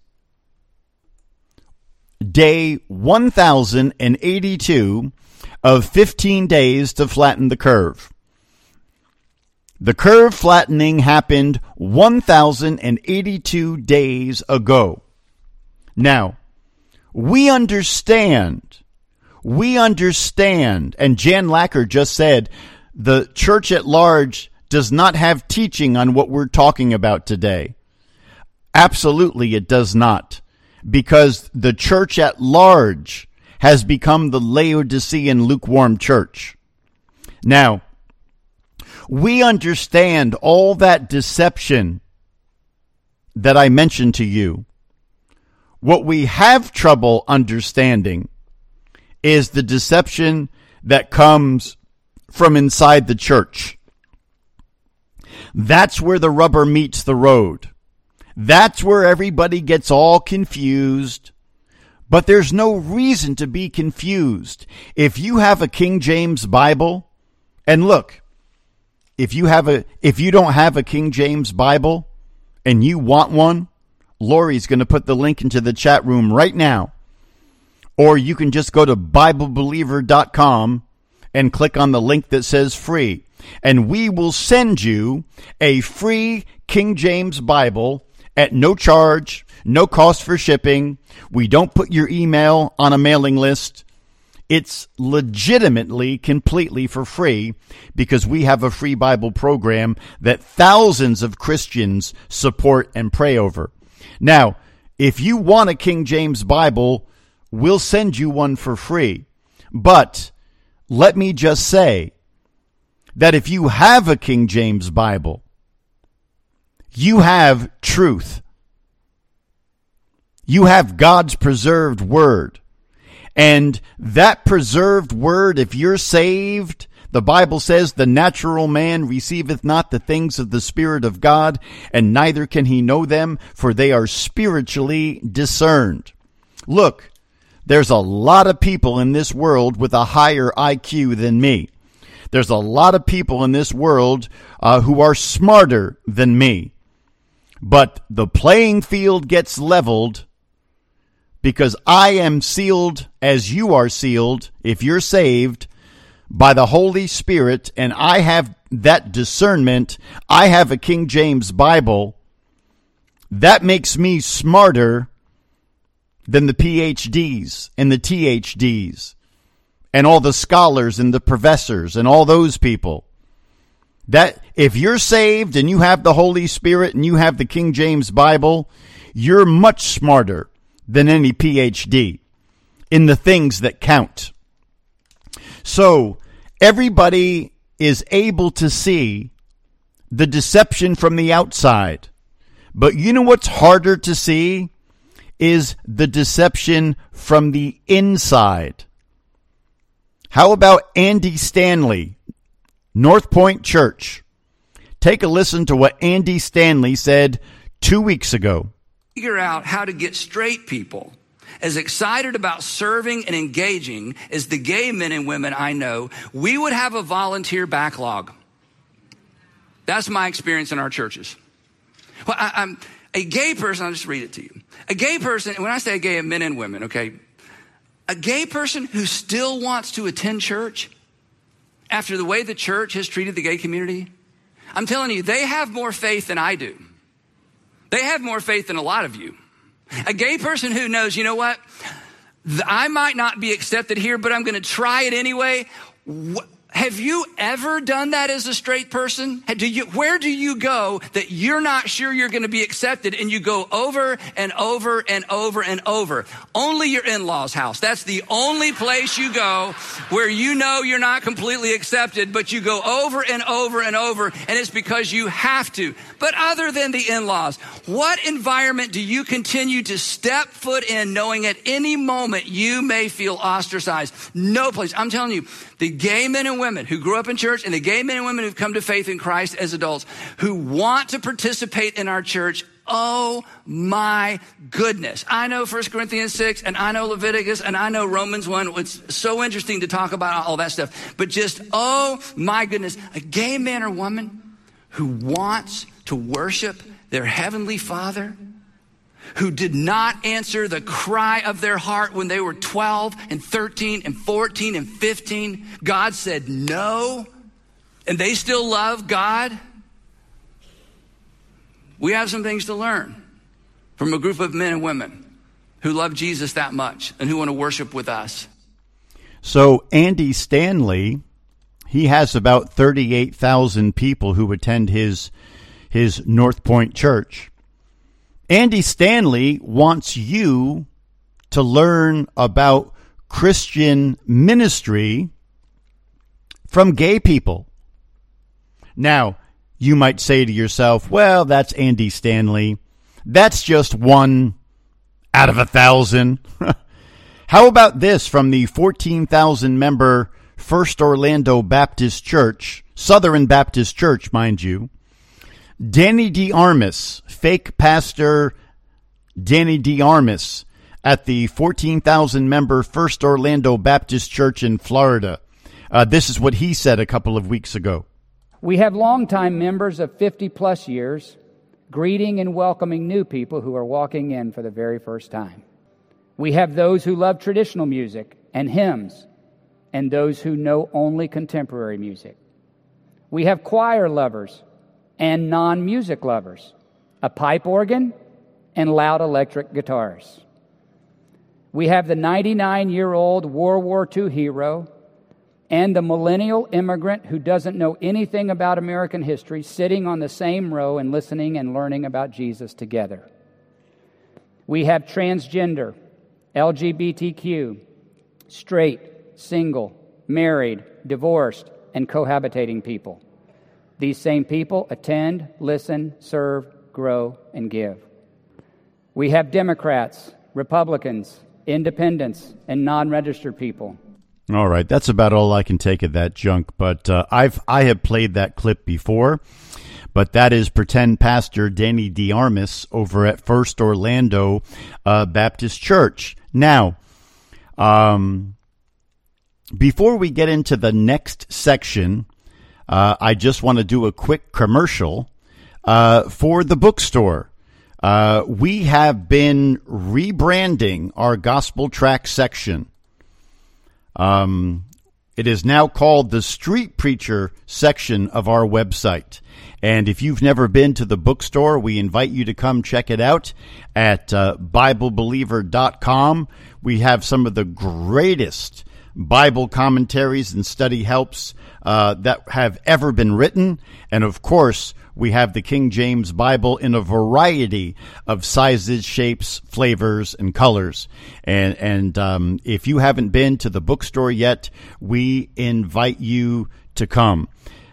day 1082 of 15 days to flatten the curve. The curve flattening happened 1,082 days ago. Now, we understand, and Jan Lacker just said, the church at large does not have teaching on what we're talking about today. Absolutely, it does not. Because the church at large has become the Laodicean lukewarm church. Now, we understand all that deception that I mentioned to you. What we have trouble understanding is the deception that comes from inside the church. That's where the rubber meets the road. That's where everybody gets all confused. But there's no reason to be confused. If you have a King James Bible, and look, if you don't have a King James Bible and you want one, Lori's going to put the link into the chat room right now. Or you can just go to BibleBeliever.com and click on the link that says free. And we will send you a free King James Bible at no charge, no cost for shipping. We don't put your email on a mailing list. It's legitimately, completely for free because we have a free Bible program that thousands of Christians support and pray over. Now, if you want a King James Bible, we'll send you one for free. But let me just say that if you have a King James Bible, you have truth. You have God's preserved word. And that preserved word, if you're saved, The Bible says, the natural man receiveth not the things of the Spirit of God, and neither can he know them, for they are spiritually discerned. Look, there's a lot of people in this world with a higher IQ than me. There's a lot of people in this world who are smarter than me. But the playing field gets leveled because I am sealed as you are sealed, if you're saved, by the Holy Spirit, and I have that discernment. I have a King James Bible. That makes me smarter than the PhDs and the THDs and all the scholars and the professors and all those people. That if you're saved and you have the Holy Spirit and you have the King James Bible, you're much smarter than any PhD in the things that count. So everybody is able to see the deception from the outside. But you know what's harder to see is the deception from the inside. How about Andy Stanley, North Point Church? Take a listen to what Andy Stanley said 2 weeks ago. Figure out how to get straight people as excited about serving and engaging as the gay men and women I know, we would have a volunteer backlog. That's my experience in our churches. Well, I'm a gay person. I'll just read it to you. A gay person, when I say gay, men and women, okay? A gay person who still wants to attend church after the way the church has treated the gay community, I'm telling you, they have more faith than I do. They have more faith than a lot of you. A gay person who knows, you know what? I might not be accepted here, but I'm going to try it anyway. Have you ever done that as a straight person? Where do you go that you're not sure you're going to be accepted and you go over and over and over and over? Only your in-laws' house. That's the only place you go where you know you're not completely accepted, but you go over and over and over, and it's because you have to. But other than the in-laws, what environment do you continue to step foot in knowing at any moment you may feel ostracized? No place. I'm telling you, the gay men and women who grew up in church and the gay men and women who've come to faith in Christ as adults who want to participate in our church, oh my goodness. I know 1 Corinthians 6 and I know Leviticus and I know Romans 1. It's so interesting to talk about all that stuff. But just, oh my goodness, a gay man or woman who wants to worship their heavenly Father, who did not answer the cry of their heart when they were 12 and 13 and 14 and 15. God said no, and they still love God. We have some things to learn from a group of men and women who love Jesus that much and who want to worship with us. So Andy Stanley, he has about 38,000 people who attend his North Point Church. Andy Stanley wants you to learn about Christian ministry from gay people. Now, you might say to yourself, well, that's Andy Stanley. That's just 1 out of 1,000. How about this from the 14,000 member First Orlando Baptist Church, Southern Baptist Church, mind you. Danny DeArmas, fake pastor Danny DeArmas at the 14,000-member First Orlando Baptist Church in Florida. This is what he said a couple of weeks ago. We have longtime members of 50-plus years greeting and welcoming new people who are walking in for the very first time. We have those who love traditional music and hymns, and those who know only contemporary music. We have choir lovers and non-music lovers, a pipe organ, and loud electric guitars. We have the 99-year-old World War II hero and the millennial immigrant who doesn't know anything about American history sitting on the same row and listening and learning about Jesus together. We have transgender, LGBTQ, straight, single, married, divorced, and cohabitating people. These same people attend, listen, serve, grow, and give. We have Democrats, Republicans, independents, and non-registered people. All right, that's about all I can take of that junk. But I have played that clip before. But that is pretend pastor Danny DeArmas over at First Orlando Baptist Church. Now, before we get into the next section, I just want to do a quick commercial for the bookstore. We have been rebranding our gospel tract section. It is now called the Street Preacher section of our website. And if you've never been to the bookstore, we invite you to come check it out at BibleBeliever.com. We have some of the greatest Bible commentaries and study helps that have ever been written. And of course, we have the King James Bible in a variety of sizes, shapes, flavors, and colors. And if you haven't been to the bookstore yet, we invite you to come.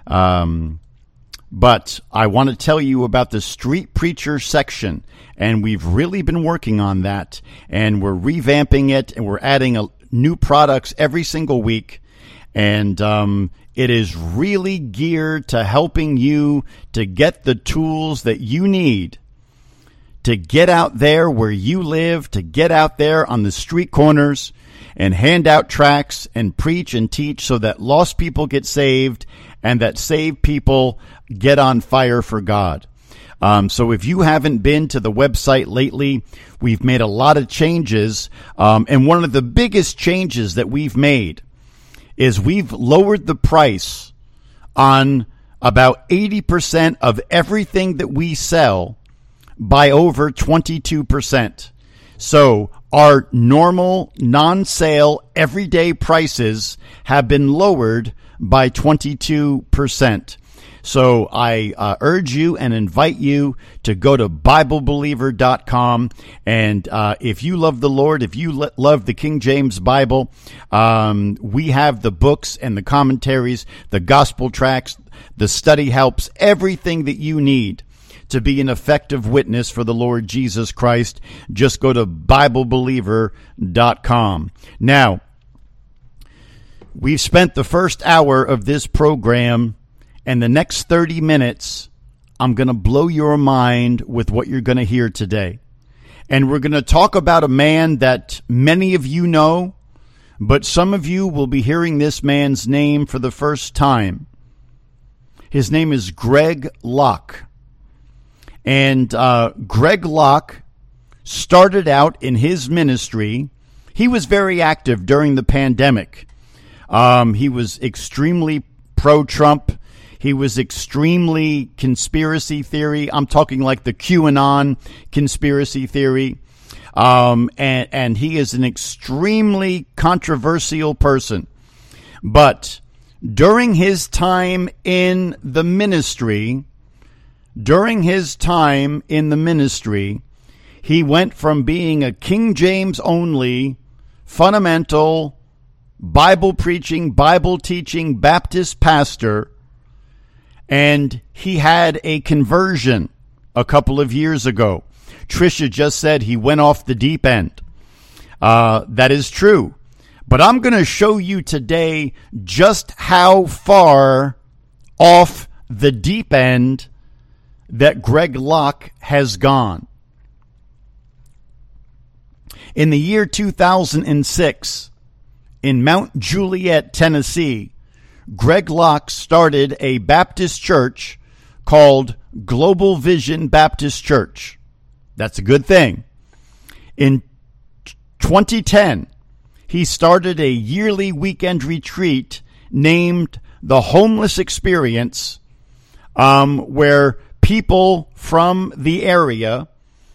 But I want to tell you about the Street Preacher section, and we've really been working on that, and we're revamping it, and we're adding new products every single week, and it is really geared to helping you to get the tools that you need to get out there where you live, to get out there on the street corners and hand out tracts and preach and teach so that lost people get saved and that saved people get on fire for God. So if you haven't been to the website lately, we've made a lot of changes. And one of the biggest changes that we've made is we've lowered the price on about 80% of everything that we sell by over 22%. So our normal, non-sale, everyday prices have been lowered by 22%. So I urge you and invite you to go to BibleBeliever.com. And if you love the Lord, if you love the King James Bible, we have the books and the commentaries, the gospel tracts, the study helps, everything that you need to be an effective witness for the Lord Jesus Christ. Just go to BibleBeliever.com. Now, we've spent the first hour of this program, and the next 30 minutes, I'm going to blow your mind with what you're going to hear today. And we're going to talk about a man that many of you know, but some of you will be hearing this man's name for the first time. His name is Greg Locke. And Greg Locke started out in his ministry. He was very active during the pandemic. He was extremely pro-Trump. He was extremely conspiracy theory. I'm talking like the QAnon conspiracy theory. And he is an extremely controversial person. But during his time in the ministry, he went from being a King James only, fundamental, Bible preaching, Bible teaching Baptist pastor, and he had a conversion a couple of years ago. Tricia just said he went off the deep end. That is true. But I'm going to show you today just how far off the deep end that Greg Locke has gone. In the year 2006, in Mount Juliet, Tennessee, Greg Locke started a Baptist church called Global Vision Baptist Church. That's a good thing. In 2010, he started a yearly weekend retreat named The Homeless Experience, where people from the area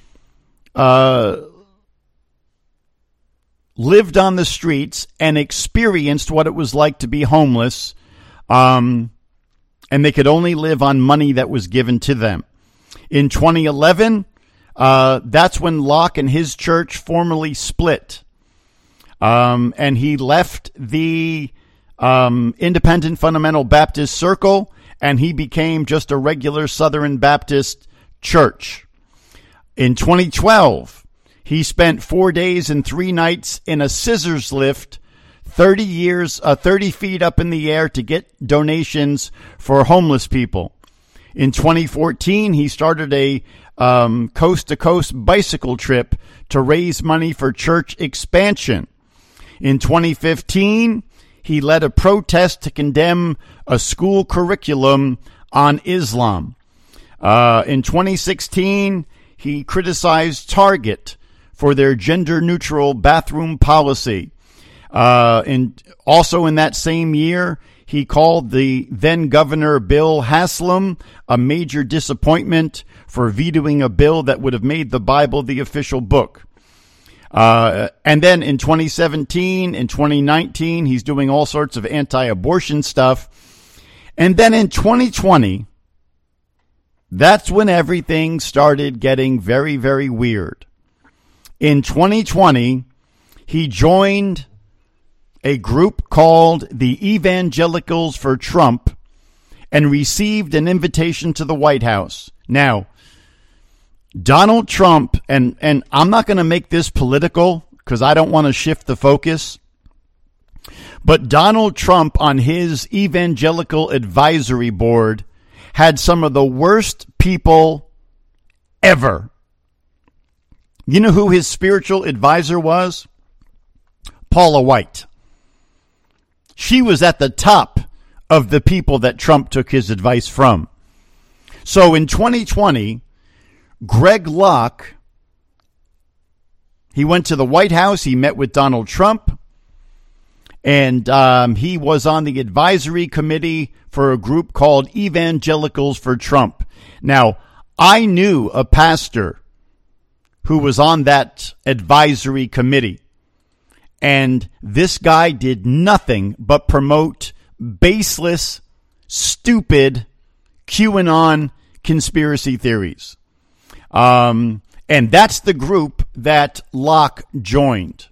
lived on the streets and experienced what it was like to be homeless, and they could only live on money that was given to them. In 2011, that's when Locke and his church formally split, and he left the Independent Fundamental Baptist Circle, and he became just a regular Southern Baptist church. In 2012, he spent 4 days and 3 nights in a scissors lift 30 feet up in the air to get donations for homeless people. In 2014, he started a coast-to-coast bicycle trip to raise money for church expansion. In 2015, he led a protest to condemn a school curriculum on Islam. In 2016, he criticized Target for their gender-neutral bathroom policy. Also in that same year, he called the then Governor Bill Haslam a major disappointment for vetoing a bill that would have made the Bible the official book. And then in 2017 and 2019, he's doing all sorts of anti-abortion stuff. And then in 2020, that's when everything started getting very, very weird. In 2020, he joined a group called the Evangelicals for Trump and received an invitation to the White House. Now, Donald Trump, and I'm not going to make this political because I don't want to shift the focus, but Donald Trump on his evangelical advisory board had some of the worst people ever. You know who his spiritual advisor was? Paula White. She was at the top of the people that Trump took his advice from. So in 2020, Greg Locke, he went to the White House, he met with Donald Trump, and he was on the advisory committee for a group called Evangelicals for Trump. Now, I knew a pastor who was on that advisory committee, and this guy did nothing but promote baseless, stupid QAnon conspiracy theories. And that's the group that Locke joined.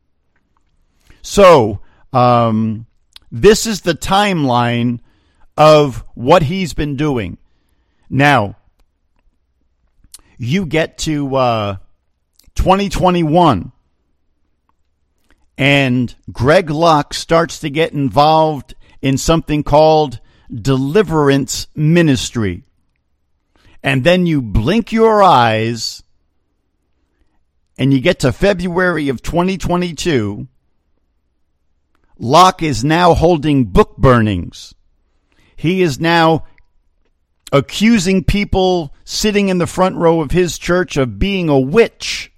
So, this is the timeline of what he's been doing. Now, you get to 2021, and Greg Locke starts to get involved in something called deliverance ministry. And then you blink your eyes, and you get to February of 2022, Locke is now holding book burnings. He is now accusing people sitting in the front row of his church of being a witch.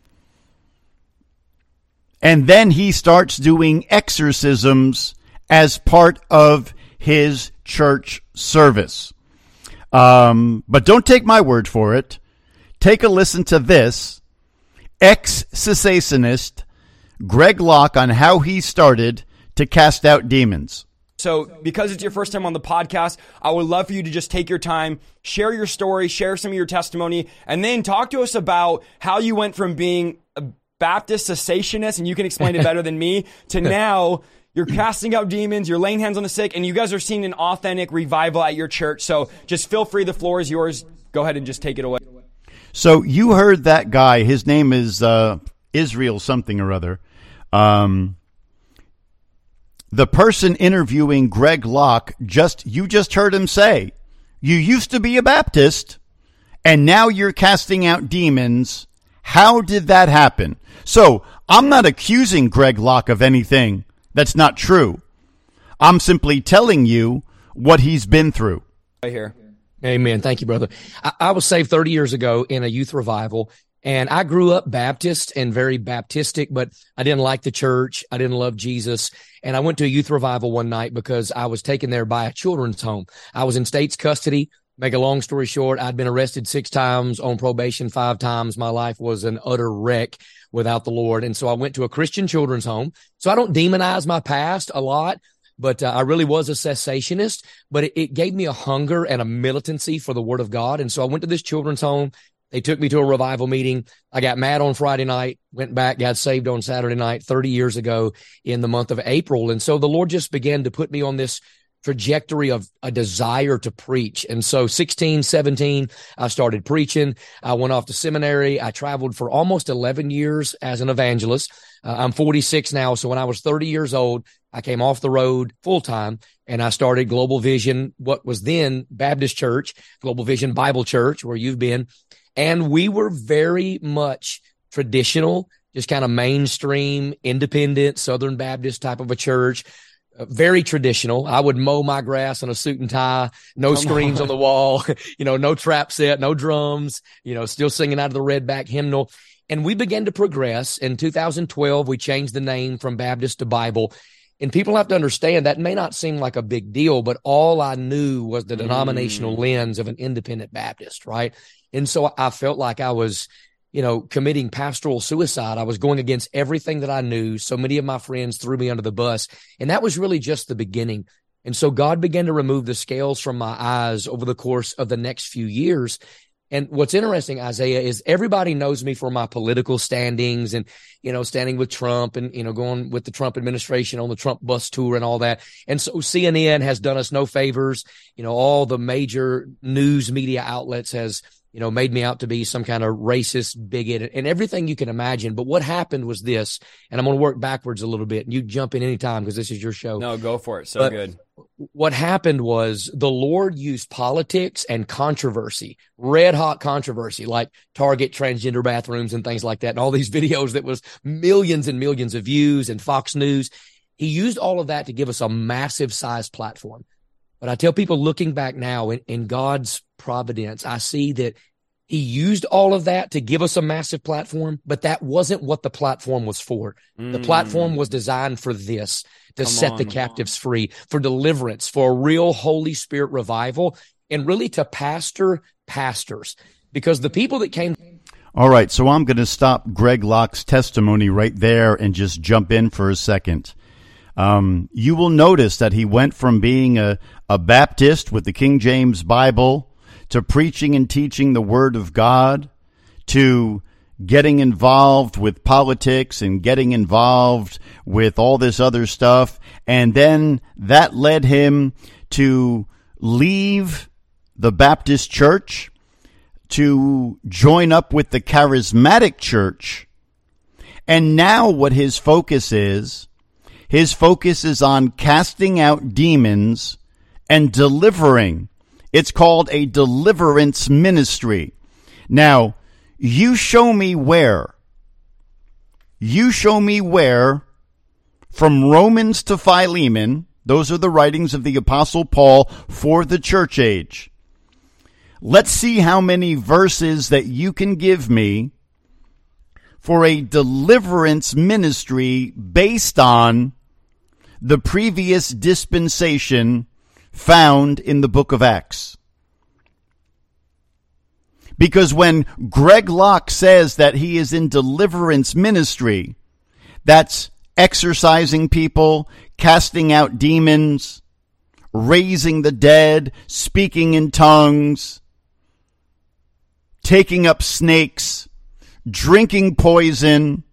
And then he starts doing exorcisms as part of his church service. But don't take my word for it. Take a listen to this. Ex-cessationist Greg Locke on how he started to cast out demons. So because it's your first time on the podcast, I would love for you to just take your time, share your story, share some of your testimony, and then talk to us about how you went from being a Baptist cessationist, and you can explain it better than me, to now you're casting out demons, you're laying hands on the sick, and you guys are seeing an authentic revival at your church. So just feel free. The floor is yours. Go ahead and just take it away. So you heard that guy. His name is Israel something or other. The person interviewing Greg Locke, you just heard him say, you used to be a Baptist, and now you're casting out demons. How did that happen? So I'm not accusing Greg Locke of anything that's not true. I'm simply telling you what he's been through. Right here. Amen. Thank you, brother. I was saved 30 years ago in a youth revival, and I grew up Baptist and very Baptistic, but I didn't like the church. I didn't love Jesus. And I went to a youth revival one night because I was taken there by a children's home. I was in state's custody. Make a long story short, I'd been arrested 6 times, on probation 5 times. My life was an utter wreck without the Lord. And so I went to a Christian children's home. So I don't demonize my past a lot, but I really was a cessationist. But it gave me a hunger and a militancy for the Word of God. And so I went to this children's home. They took me to a revival meeting. I got mad on Friday night, went back, got saved on Saturday night, 30 years ago in the month of April. And so the Lord just began to put me on this trajectory of a desire to preach. And so 16, 17, I started preaching. I went off to seminary. I traveled for almost 11 years as an evangelist. I'm 46 now. So when I was 30 years old, I came off the road full time and I started Global Vision, what was then Baptist Church, Global Vision Bible Church, where you've been. And we were very much traditional, just kind of mainstream, independent, Southern Baptist type of a church. Very traditional. I would mow my grass in a suit and tie, no screens on the wall, no trap set, no drums, still singing out of the Redback hymnal. And we began to progress. In 2012, we changed the name from Baptist to Bible. And people have to understand that may not seem like a big deal, but all I knew was the denominational lens of an independent Baptist, right? And so I felt like I was committing pastoral suicide. I was going against everything that I knew. So many of my friends threw me under the bus. And that was really just the beginning. And so God began to remove the scales from my eyes over the course of the next few years. And what's interesting, Isaiah, is everybody knows me for my political standings and, standing with Trump and, going with the Trump administration on the Trump bus tour and all that. And so CNN has done us no favors. All the major news media outlets has made me out to be some kind of racist bigot and everything you can imagine. But what happened was this, and I'm going to work backwards a little bit, and you jump in anytime because this is your show. No, go for it. So good. What happened was the Lord used politics and controversy, red hot controversy, like Target transgender bathrooms and things like that, and all these videos that was millions and millions of views and Fox News. He used all of that to give us a massive size platform. But I tell people looking back now in God's providence, I see that he used all of that to give us a massive platform, but that wasn't what the platform was for. The platform was designed for this, to set the captives free, for deliverance, for a real Holy Spirit revival, and really to pastor pastors. Because the people that came... All right, so I'm going to stop Greg Locke's testimony right there and just jump in for a second. You will notice that he went from being a Baptist with the King James Bible to preaching and teaching the Word of God to getting involved with politics and getting involved with all this other stuff. And then that led him to leave the Baptist church to join up with the charismatic church. And now what his focus is on casting out demons and delivering. It's called a deliverance ministry. Now, you show me where from Romans to Philemon, those are the writings of the Apostle Paul for the church age. Let's see how many verses that you can give me for a deliverance ministry based on the previous dispensation found in the book of Acts. Because when Greg Locke says that he is in deliverance ministry, that's exorcising people, casting out demons, raising the dead, speaking in tongues, taking up snakes, drinking poison.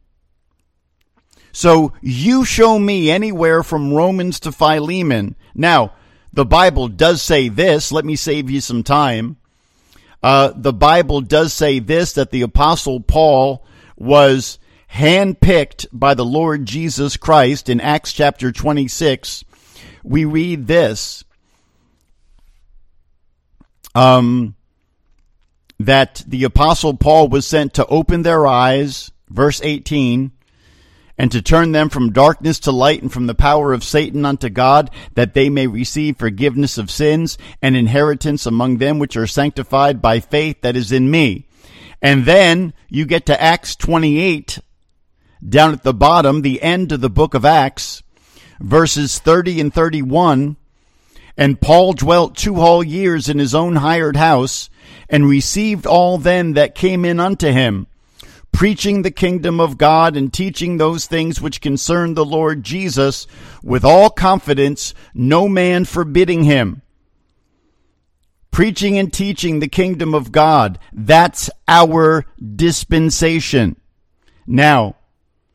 So you show me anywhere from Romans to Philemon. Now, the Bible does say this. Let me save you some time. The Bible does say this, that the Apostle Paul was handpicked by the Lord Jesus Christ. In Acts chapter 26, we read this, that the Apostle Paul was sent to open their eyes, verse 18, and to turn them from darkness to light and from the power of Satan unto God, that they may receive forgiveness of sins and inheritance among them which are sanctified by faith that is in me. And then you get to Acts 28, down at the bottom, the end of the book of Acts, verses 30 and 31. And Paul dwelt 2 whole years in his own hired house, and received all them that came in unto him, preaching the kingdom of God and teaching those things which concern the Lord Jesus with all confidence, no man forbidding him. Preaching and teaching the kingdom of God, that's our dispensation. Now,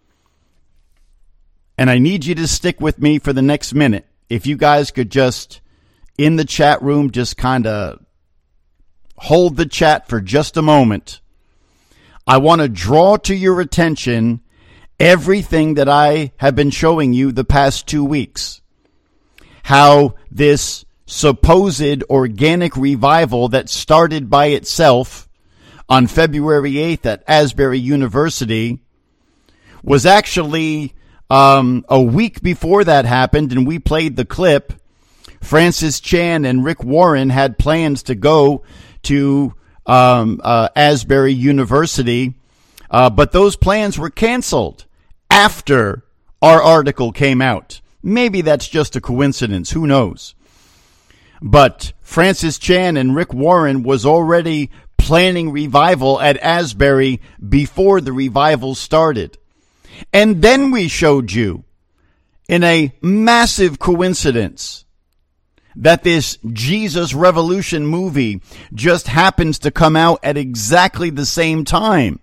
and I need you to stick with me for the next minute. If you guys could just in the chat room, just kind of hold the chat for just a moment. I want to draw to your attention everything that I have been showing you the past 2 weeks. How this supposed organic revival that started by itself on February 8th at Asbury University was actually a week before that happened, and we played the clip. Francis Chan and Rick Warren had plans to go to Asbury University, but those plans were canceled after our article came out. Maybe that's just a coincidence. Who knows? But Francis Chan and Rick Warren was already planning revival at Asbury before the revival started. And then we showed you, in a massive coincidence, that this Jesus Revolution movie just happens to come out at exactly the same time.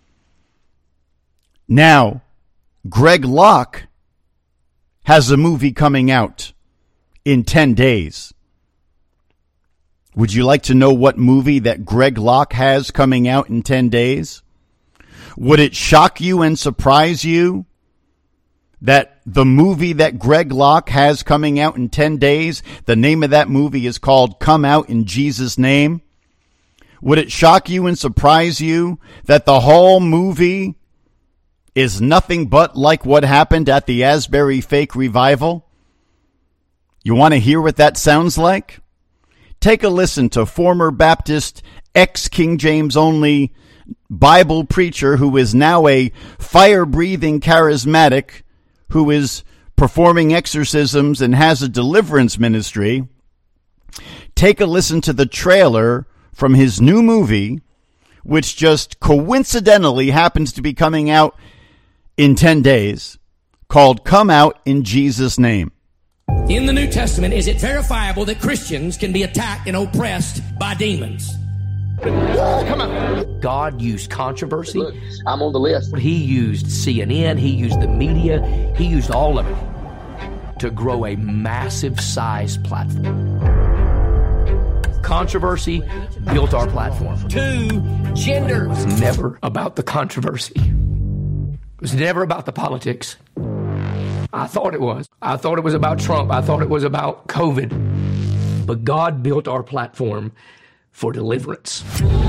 Now, Greg Locke has a movie coming out in 10 days. Would you like to know what movie that Greg Locke has coming out in 10 days? Would it shock you and surprise you that the movie that Greg Locke has coming out in 10 days, the name of that movie is called Come Out in Jesus' Name? Would it shock you and surprise you that the whole movie is nothing but like what happened at the Asbury fake revival? You want to hear what that sounds like? Take a listen to former Baptist, ex-King James only Bible preacher who is now a fire-breathing charismatic who is performing exorcisms and has a deliverance ministry. Take a listen to the trailer from his new movie, which just coincidentally happens to be coming out in 10 days, called Come Out in Jesus' Name. In the New Testament, is it verifiable that Christians can be attacked and oppressed by demons? Come on. God used controversy. Look, I'm on the list. He used CNN. He used the media. He used all of it to grow a massive size platform. Controversy built our platform. 2, gender. It was never about the controversy. It was never about the politics. I thought it was. I thought it was about Trump. I thought it was about COVID. But God built our platform for deliverance.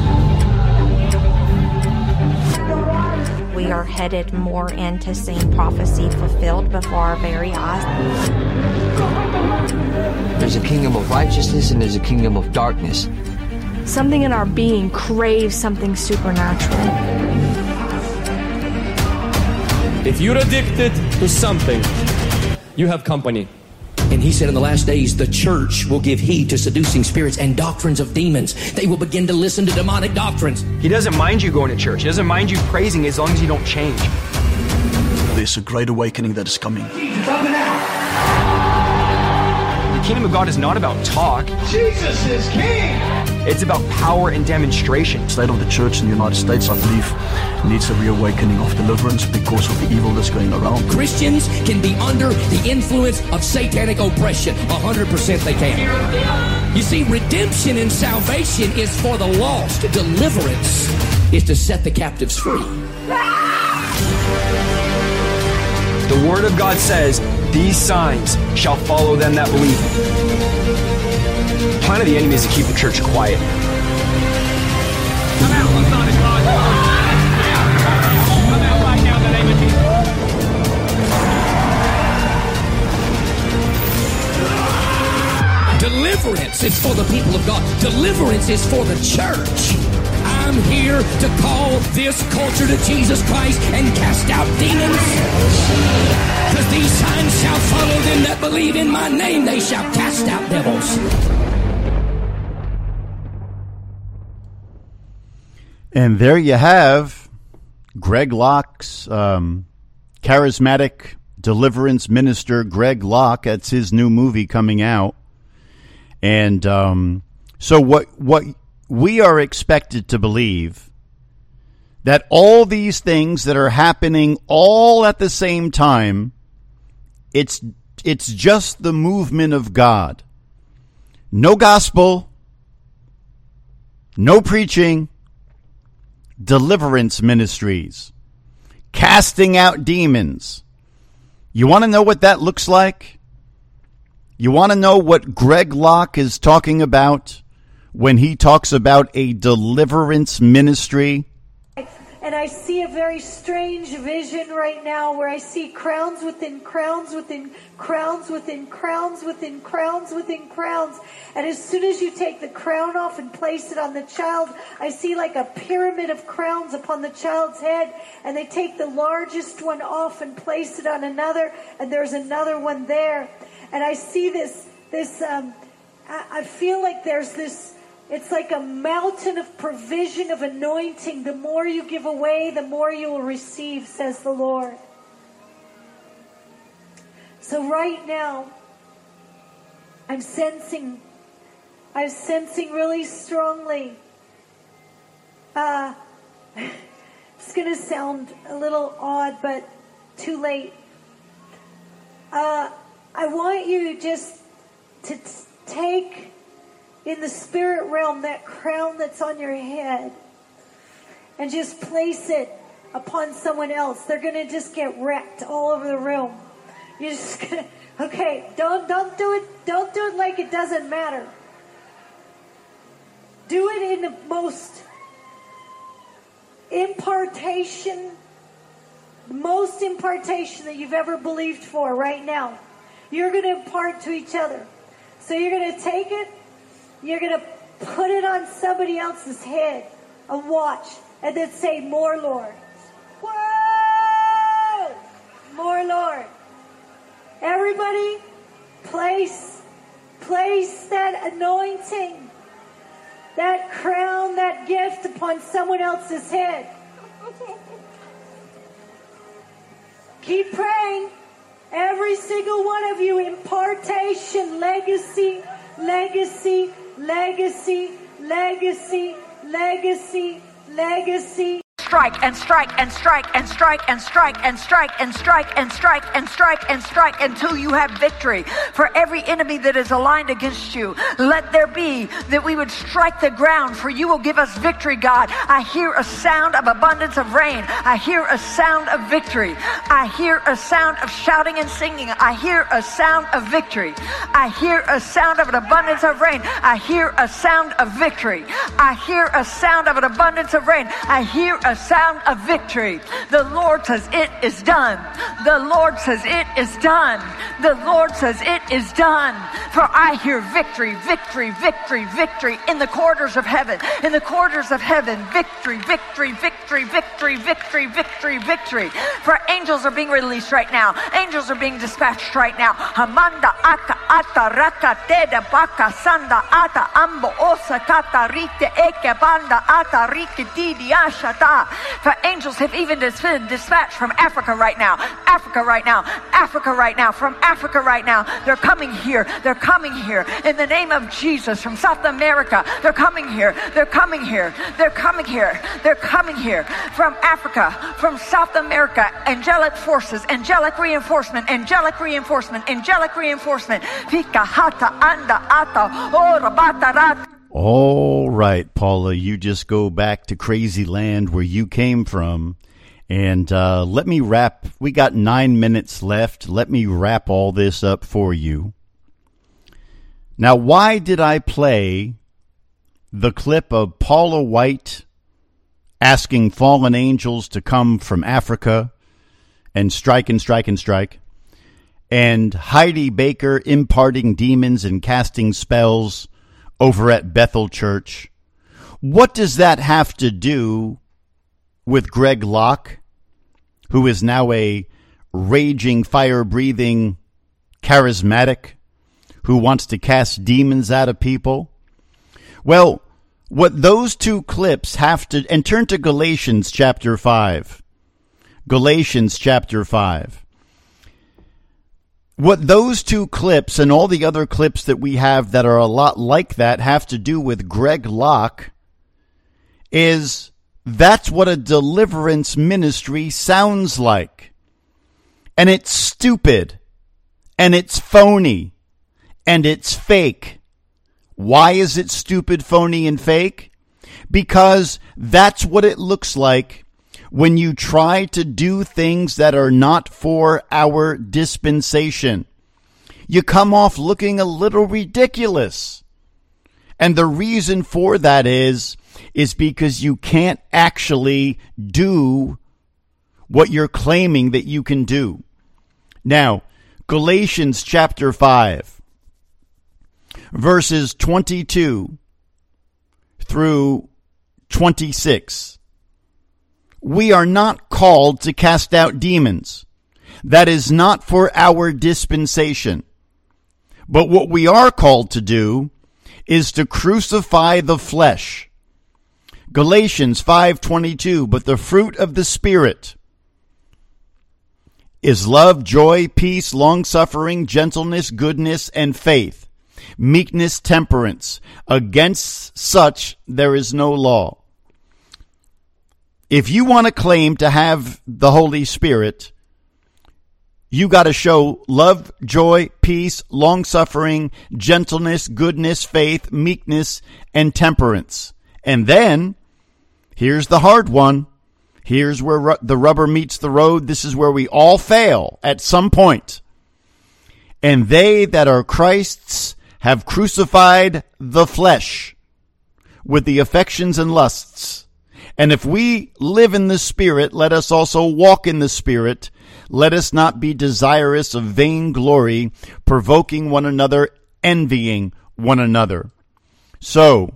We are headed more into seeing prophecy fulfilled before our very eyes. There's a kingdom of righteousness and there's a kingdom of darkness. Something in our being craves something supernatural. If you're addicted to something, you have company. And he said in the last days, the church will give heed to seducing spirits and doctrines of demons. They will begin to listen to demonic doctrines. He doesn't mind you going to church. He doesn't mind you praising as long as you don't change. There's a great awakening that is coming. The kingdom of God is not about talk. Jesus is king. It's about power and demonstration. The state of the church in the United States, I believe, needs a reawakening of deliverance because of the evil that's going around. Christians can be under the influence of satanic oppression. 100% they can. You see, redemption and salvation is for the lost. Deliverance is to set the captives free. The word of God says, these signs shall follow them that believe. The plan of the enemy is to keep the church quiet. Come out, I'm not a God. Come out right now in the name of Jesus. Deliverance is for the people of God. Deliverance is for the church. I'm here to call this culture to Jesus Christ and cast out demons. Because these signs shall follow them that believe in my name. They shall cast out devils. And there you have Greg Locke's charismatic deliverance minister, Greg Locke. That's his new movie coming out. And so what we are expected to believe that all these things that are happening all at the same time, it's just the movement of God. No gospel, no preaching, deliverance ministries, casting out demons. You want to know what that looks like? You want to know what Greg Locke is talking about when he talks about a deliverance ministry? And I see a very strange vision right now where I see crowns within crowns within crowns within crowns within crowns within crowns. And as soon as you take the crown off and place it on the child, I see like a pyramid of crowns upon the child's head. And they take the largest one off and place it on another. And there's another one there. And I see I feel like there's this. It's like a mountain of provision, of anointing. The more you give away, the more you will receive, says the Lord. So right now, I'm sensing really strongly. It's going to sound a little odd, but too late. I want you just to take in the spirit realm that crown that's on your head and just place it upon someone else. They're going to just get wrecked all over the room. You're just going to, okay, don't do it like it doesn't matter. Do it in the most impartation that you've ever believed for right now. You're going to impart to each other. So you're going to take it, you're going to put it on somebody else's head, a watch, and then say, more, Lord. Whoa! More, Lord. Everybody, place that anointing, that crown, that gift upon someone else's head. Keep praying. Every single one of you, impartation, legacy, legacy, legacy, legacy, legacy, legacy. Strike and strike and strike and strike and strike and strike and strike and strike and strike and strike until you have victory. For every enemy that is aligned against you, let there be that we would strike the ground, for you will give us victory, God. I hear a sound of abundance of rain. I hear a sound of victory. I hear a sound of shouting and singing. I hear a sound of victory. I hear a sound of an abundance of rain. I hear a sound of victory. I hear a sound of an abundance of rain. I hear a sound of victory. The Lord says it is done. The Lord says it is done. The Lord says it is done. For I hear victory, victory, victory, victory in the corridors of heaven. In the corridors of heaven, victory, victory, victory, victory, victory, victory, victory. For angels are being released right now. Angels are being dispatched right now. Hamanda aka ata raka teda baka sanda ata ambo osa kata rite eke banda ata rike didi ashata. For angels have even been dispatched from Africa right now. Africa right now. Africa right now. From Africa right now. They're coming here. They're coming here. In the name of Jesus. From South America. They're coming here. They're coming here. They're coming here. They're coming here. From Africa. From South America. Angelic forces. Angelic reinforcement. Angelic reinforcement. Angelic reinforcement. Pika hata anda ata ora batarat. All right, Paula, you just go back to crazy land where you came from. And let me wrap. We got 9 minutes left. Let me wrap all this up for you. Now, why did I play the clip of Paula White asking fallen angels to come from Africa and strike and strike and strike, and Heidi Baker imparting demons and casting spells over at Bethel Church? What does that have to do with Greg Locke, who is now a raging, fire-breathing charismatic who wants to cast demons out of people? Well, what those two clips have to, and turn to Galatians chapter 5. Galatians chapter 5. What those two clips and all the other clips that we have that are a lot like that have to do with Greg Locke is that's what a deliverance ministry sounds like. And it's stupid. And it's phony. And it's fake. Why is it stupid, phony, and fake? Because that's what it looks like when you try to do things that are not for our dispensation. You come off looking a little ridiculous. And the reason for that is because you can't actually do what you're claiming that you can do. Now, Galatians chapter 5, verses 22 through 26. We are not called to cast out demons. That is not for our dispensation. But what we are called to do is to crucify the flesh. Galatians 5:22, but the fruit of the Spirit is love, joy, peace, long-suffering, gentleness, goodness, and faith, meekness, temperance. Against such there is no law. If you want to claim to have the Holy Spirit, you got to show love, joy, peace, long-suffering, gentleness, goodness, faith, meekness, and temperance. And then, here's the hard one. Here's where the rubber meets the road. This is where we all fail at some point. And they that are Christ's have crucified the flesh with the affections and lusts. And if we live in the Spirit, let us also walk in the Spirit. Let us not be desirous of vain glory, provoking one another, envying one another. So,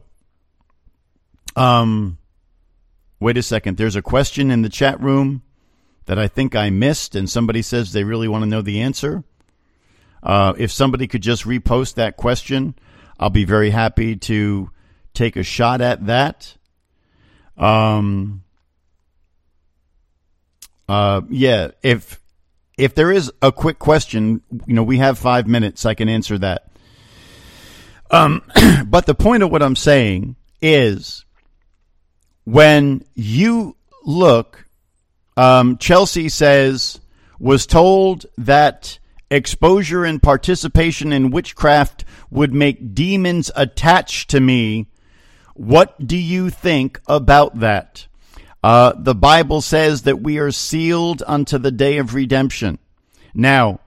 wait a second. There's a question in the chat room that I think I missed, and somebody says they really want to know the answer. If somebody could just repost that question, I'll be very happy to take a shot at that. Yeah, if there is a quick question, we have 5 minutes. I can answer that. But the point of what I'm saying is, when you look, Chelsea says, was told that exposure and participation in witchcraft would make demons attached to me. What do you think about that? The Bible says that we are sealed unto the day of redemption. Now,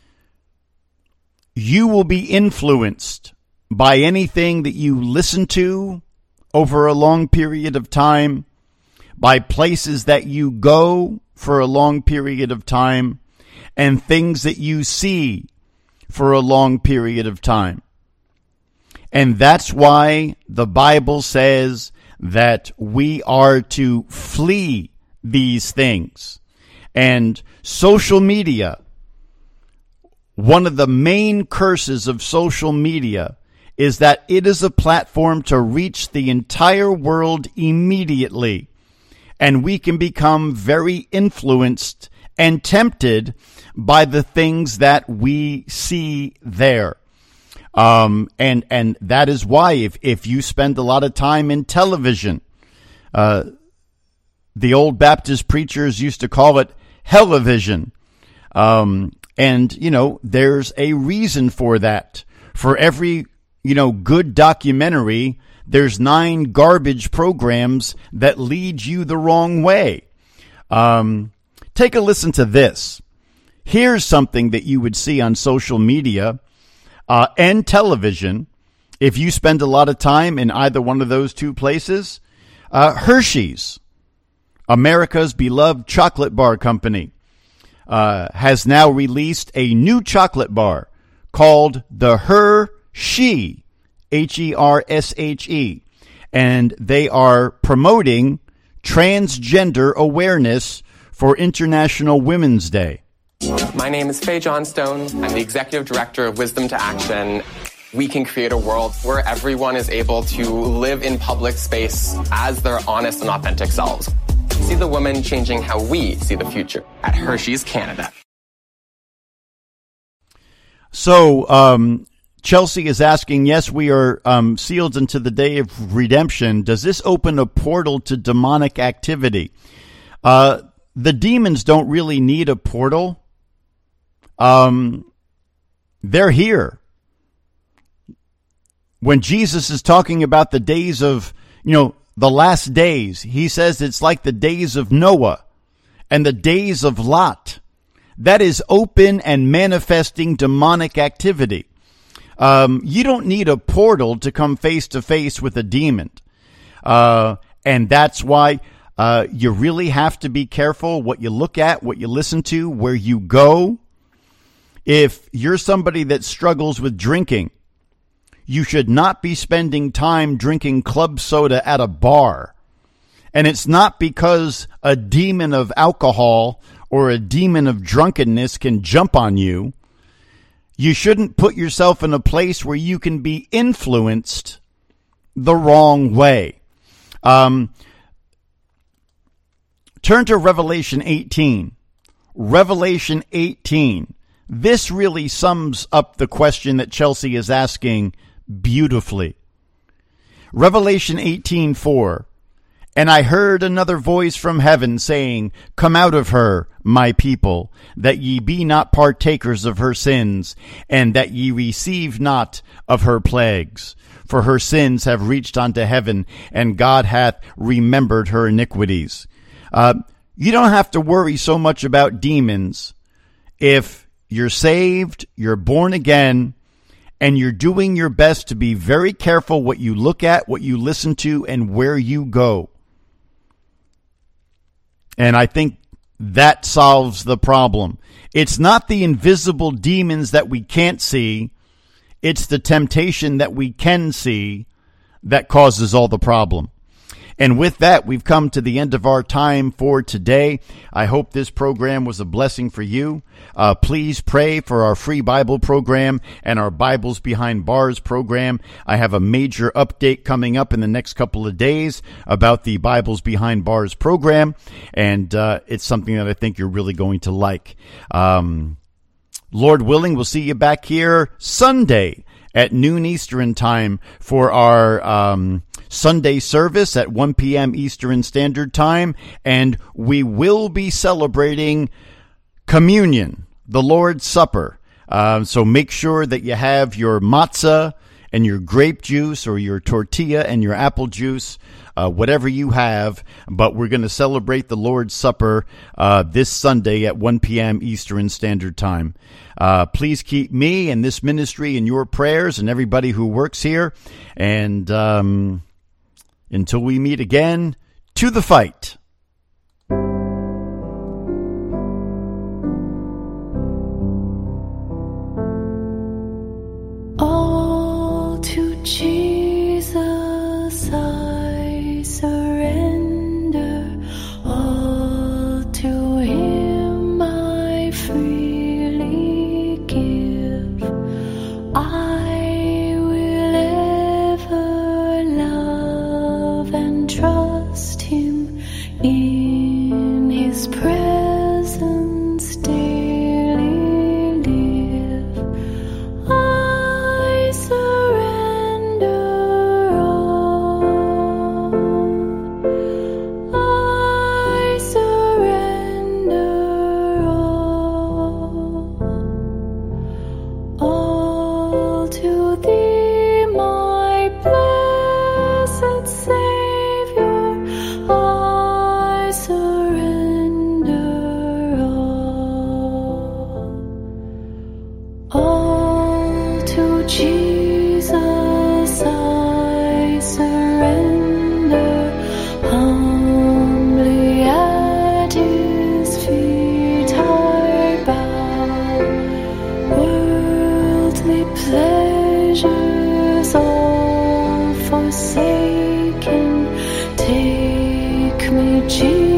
you will be influenced by anything that you listen to over a long period of time, by places that you go for a long period of time, and things that you see for a long period of time. And that's why the Bible says that we are to flee these things. And social media, one of the main curses of social media is that it is a platform to reach the entire world immediately. And we can become very influenced and tempted by the things that we see there. And that is why if you spend a lot of time in television, the old Baptist preachers used to call it television. And there's a reason for that. For every, good documentary, there's 9 garbage programs that lead you the wrong way. Take a listen to this. Here's something that you would see on social media and television if you spend a lot of time in either one of those two places. Hershey's, America's beloved chocolate bar company, has now released a new chocolate bar called the Hershey, Hershe, and they are promoting transgender awareness for International Women's Day. My name is Faye Johnstone. I'm the Executive Director of Wisdom to Action. We can create a world where everyone is able to live in public space as their honest and authentic selves. See the women changing how we see the future at Hershey's Canada. So, Chelsea is asking, yes, we are sealed into the day of redemption. Does this open a portal to demonic activity? The demons don't really need a portal. They're here. When Jesus is talking about the days of, the last days, he says it's like the days of Noah and the days of Lot. That is open and manifesting demonic activity. You don't need a portal to come face to face with a demon. And that's why you really have to be careful what you look at, what you listen to, where you go. If you're somebody that struggles with drinking, you should not be spending time drinking club soda at a bar. And it's not because a demon of alcohol or a demon of drunkenness can jump on you. You shouldn't put yourself in a place where you can be influenced the wrong way. Turn to Revelation 18. Revelation 18. This really sums up the question that Chelsea is asking beautifully. Revelation 18:4. And I heard another voice from heaven saying, Come out of her, my people, that ye be not partakers of her sins, and that ye receive not of her plagues. For her sins have reached unto heaven, and God hath remembered her iniquities. You don't have to worry so much about demons if you're saved, you're born again, and you're doing your best to be very careful what you look at, what you listen to, and where you go. And I think that solves the problem. It's not the invisible demons that we can't see. It's the temptation that we can see that causes all the problem. And with that, we've come to the end of our time for today. I hope this program was a blessing for you. Please pray for our free Bible program and our Bibles Behind Bars program. I have a major update coming up in the next couple of days about the Bibles Behind Bars program, and it's something that I think you're really going to like. Lord willing, we'll see you back here Sunday at noon Eastern time for our Sunday service at 1 p.m. Eastern Standard Time, and we will be celebrating communion, the Lord's Supper. So make sure that you have your matzah and your grape juice or your tortilla and your apple juice, whatever you have. But we're going to celebrate the Lord's Supper this Sunday at 1 p.m. Eastern Standard Time. Please keep me and this ministry in your prayers and everybody who works here. And until we meet again, to the fight. All to Jesus I surrender, all to Him I freely give. I will ever love and trust Him, in His presence daily live. I surrender all. I surrender all to Thee, my blessed Savior. I surrender all to Jesus I surrender, humbly at His feet I bow. Worldly pleasures all forsaken, take me, Jesus.